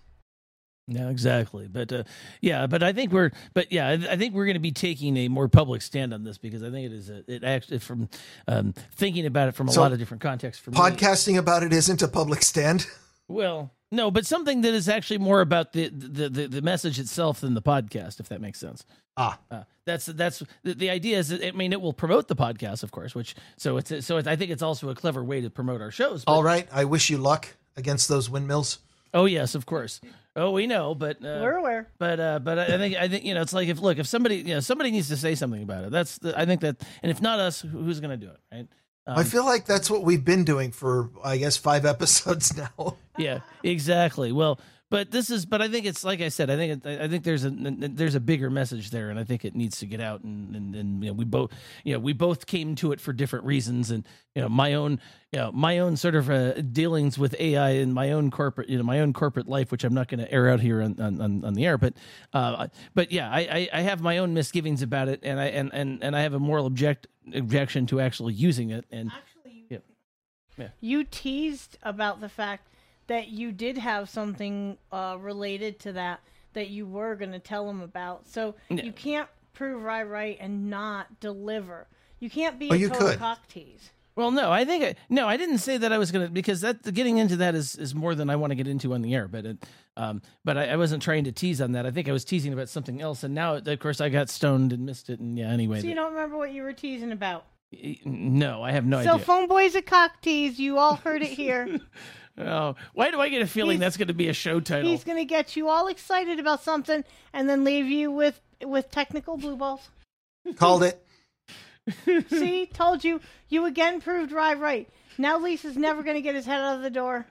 No, exactly. But uh, yeah, but I think we're, but yeah, I, I think we're going to be taking a more public stand on this because I think it is, a, it actually from um, thinking about it from a So, lot of different contexts. For me. Podcasting about it isn't a public stand. Well, no, but something that is actually more about the the, the, the message itself than the podcast, if that makes sense. Ah, Uh, that's that's the, the idea is that, I mean, it will promote the podcast, of course, which so it's so it's, I think it's also a clever way to promote our shows. But, all right. I wish you luck against those windmills. oh yes, of course. Oh, we know, but uh, We're aware. But uh, but I think I think you know it's like if look if somebody you know somebody needs to say something about it. That's the, I think that, and if not us, who- who's going to do it, right? Um, I feel like that's what we've been doing for, I guess, five episodes now. yeah, exactly. Well, but this is but I think it's like I said. I think it, I think there's a there's a bigger message there, and I think it needs to get out. And and, and you know, we both you know we both came to it for different reasons, and you know my own you know my own sort of uh, dealings with A I in my own corporate you know my own corporate life, which I'm not going to air out here on, on, on the air. But uh, but yeah, I, I I have my own misgivings about it, and I and and, and I have a moral object objection to actually using it. And Actually, you, Yeah. Yeah. you teased about the fact that you did have something uh, related to that that you were going to tell them about. So Yeah. you can't prove I right and not deliver. You can't be Oh, a you total could. cock tease. Well, no, I think I, no, I didn't say that I was going to because that getting into that is, is more than I want to get into on the air. But it, um, but I, I wasn't trying to tease on that. I think I was teasing about something else, and now of course I got stoned and missed it. And yeah, anyway, So you don't remember what you were teasing about. no, I have no So idea. Phone Boy's a cock tease. You all heard it here. Oh, why do I get a feeling He's- that's going to be a show title? He's going to get you all excited about something and then leave you with with technical blue balls. Called it. See, told you. You again proved right right. Now Lisa's never going to get his head out of the door.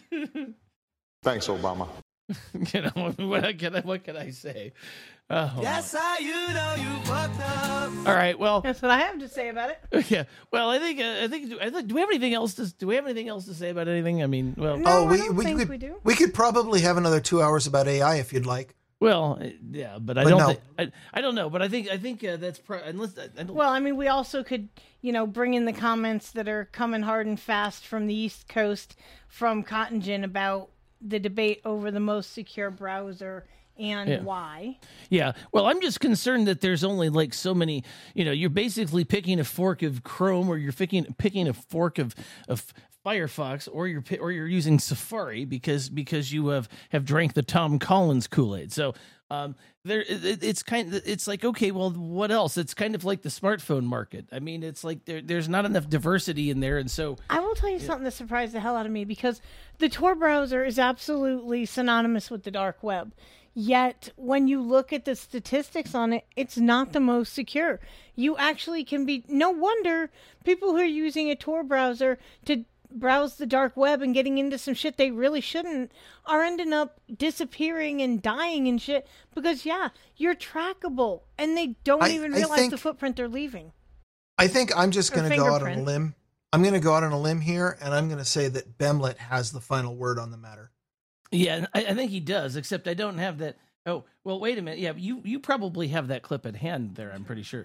Thanks, Obama. you know what can I, what can I say? Oh, That's how you know you fucked up. all right. Well, That's what I have to say about it. yeah. Well, I think uh, I think I think do we have anything else to do? We have anything else to say about anything? I mean, well, No, oh, I we don't we think could we do. we could probably have another two hours about A I if you'd like. well, uh, yeah, but I But don't. no. Think, I, I don't know, but I think I think uh, that's pro- unless I don't, Well, I mean, we also could, you know, bring in the comments that are coming hard and fast from the East Coast from Cotton Gin about the debate over the most secure browser and Yeah. why. Yeah. Well, I'm just concerned that there's only like so many, you know, you're basically picking a fork of Chrome or you're picking picking a fork of of Firefox or you're pi- or you're using Safari because because you have have drank the Tom Collins Kool-Aid. So, um there it, it's kind of it's like okay, well, what else? It's kind of like the smartphone market. I mean, it's like there there's not enough diversity in there, and so I will tell you something that surprised the hell out of me because the Tor browser is absolutely synonymous with the dark web. Yet, when you look at the statistics on it, it's not the most secure. You actually can be. No wonder people who are using a Tor browser to browse the dark web and getting into some shit they really shouldn't are ending up disappearing and dying and shit because, yeah, you're trackable and they don't I- even I realize think- the footprint they're leaving. I think I'm just Or going to go out on a fingerprint. limb. I'm going to go out on a limb here, and I'm going to say that Bemlet has the final word on the matter. yeah, I, I think he does. Except I don't have that. Oh, well, wait a minute. Yeah, you you probably have that clip at hand there. I'm pretty sure.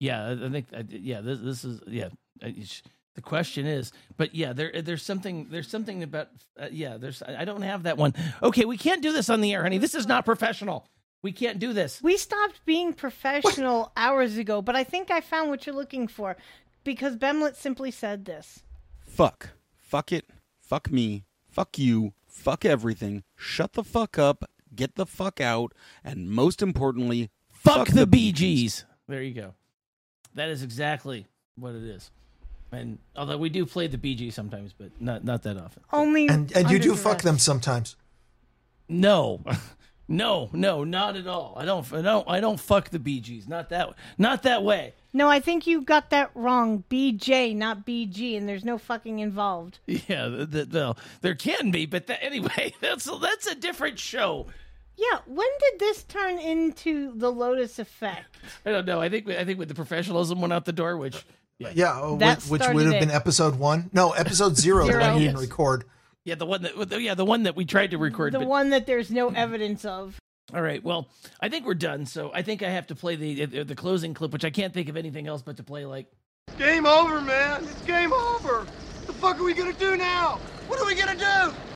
Yeah, I think. I, yeah, this, this is. Yeah, it's, the question is, but yeah, there there's something there's something about. Uh, yeah, there's. I don't have that one. Okay, we can't do this on the air, honey. This is not professional. We can't do this. We stopped being professional what? hours ago, but I think I found what you're looking for, because Bemlet simply said this. Fuck. Fuck it. Fuck me. Fuck you. Fuck everything. Shut the fuck up. Get the fuck out. And most importantly, fuck, fuck the, the Bee Gees. Gees. There you go. That is exactly what it is. And although we do play the Bee Gees sometimes, but not not that often. Only and and you do duress. fuck them sometimes. No. No, no, not at all. I don't I don't I don't fuck the Bee Gees. Not that not that way. No, I think you got that wrong. B J, not B G, and there's no fucking involved. Yeah, the, the, well, there can be, but that, anyway, that's that's a different show. Yeah, when did this turn into the Lotus Effect? I don't know. I think I think with the professionalism went out the door, which yeah, yeah that which, which would have it. been episode one. No, episode zero, zero. the one you Yes. didn't record. Yeah, the one that yeah the one that we tried to record. The but... one that there's no evidence of. All right. Well, I think we're done. So I think I have to play the the closing clip, which I can't think of anything else but to play like. Game over, man. It's game over. What the fuck are we gonna do now? What are we gonna do?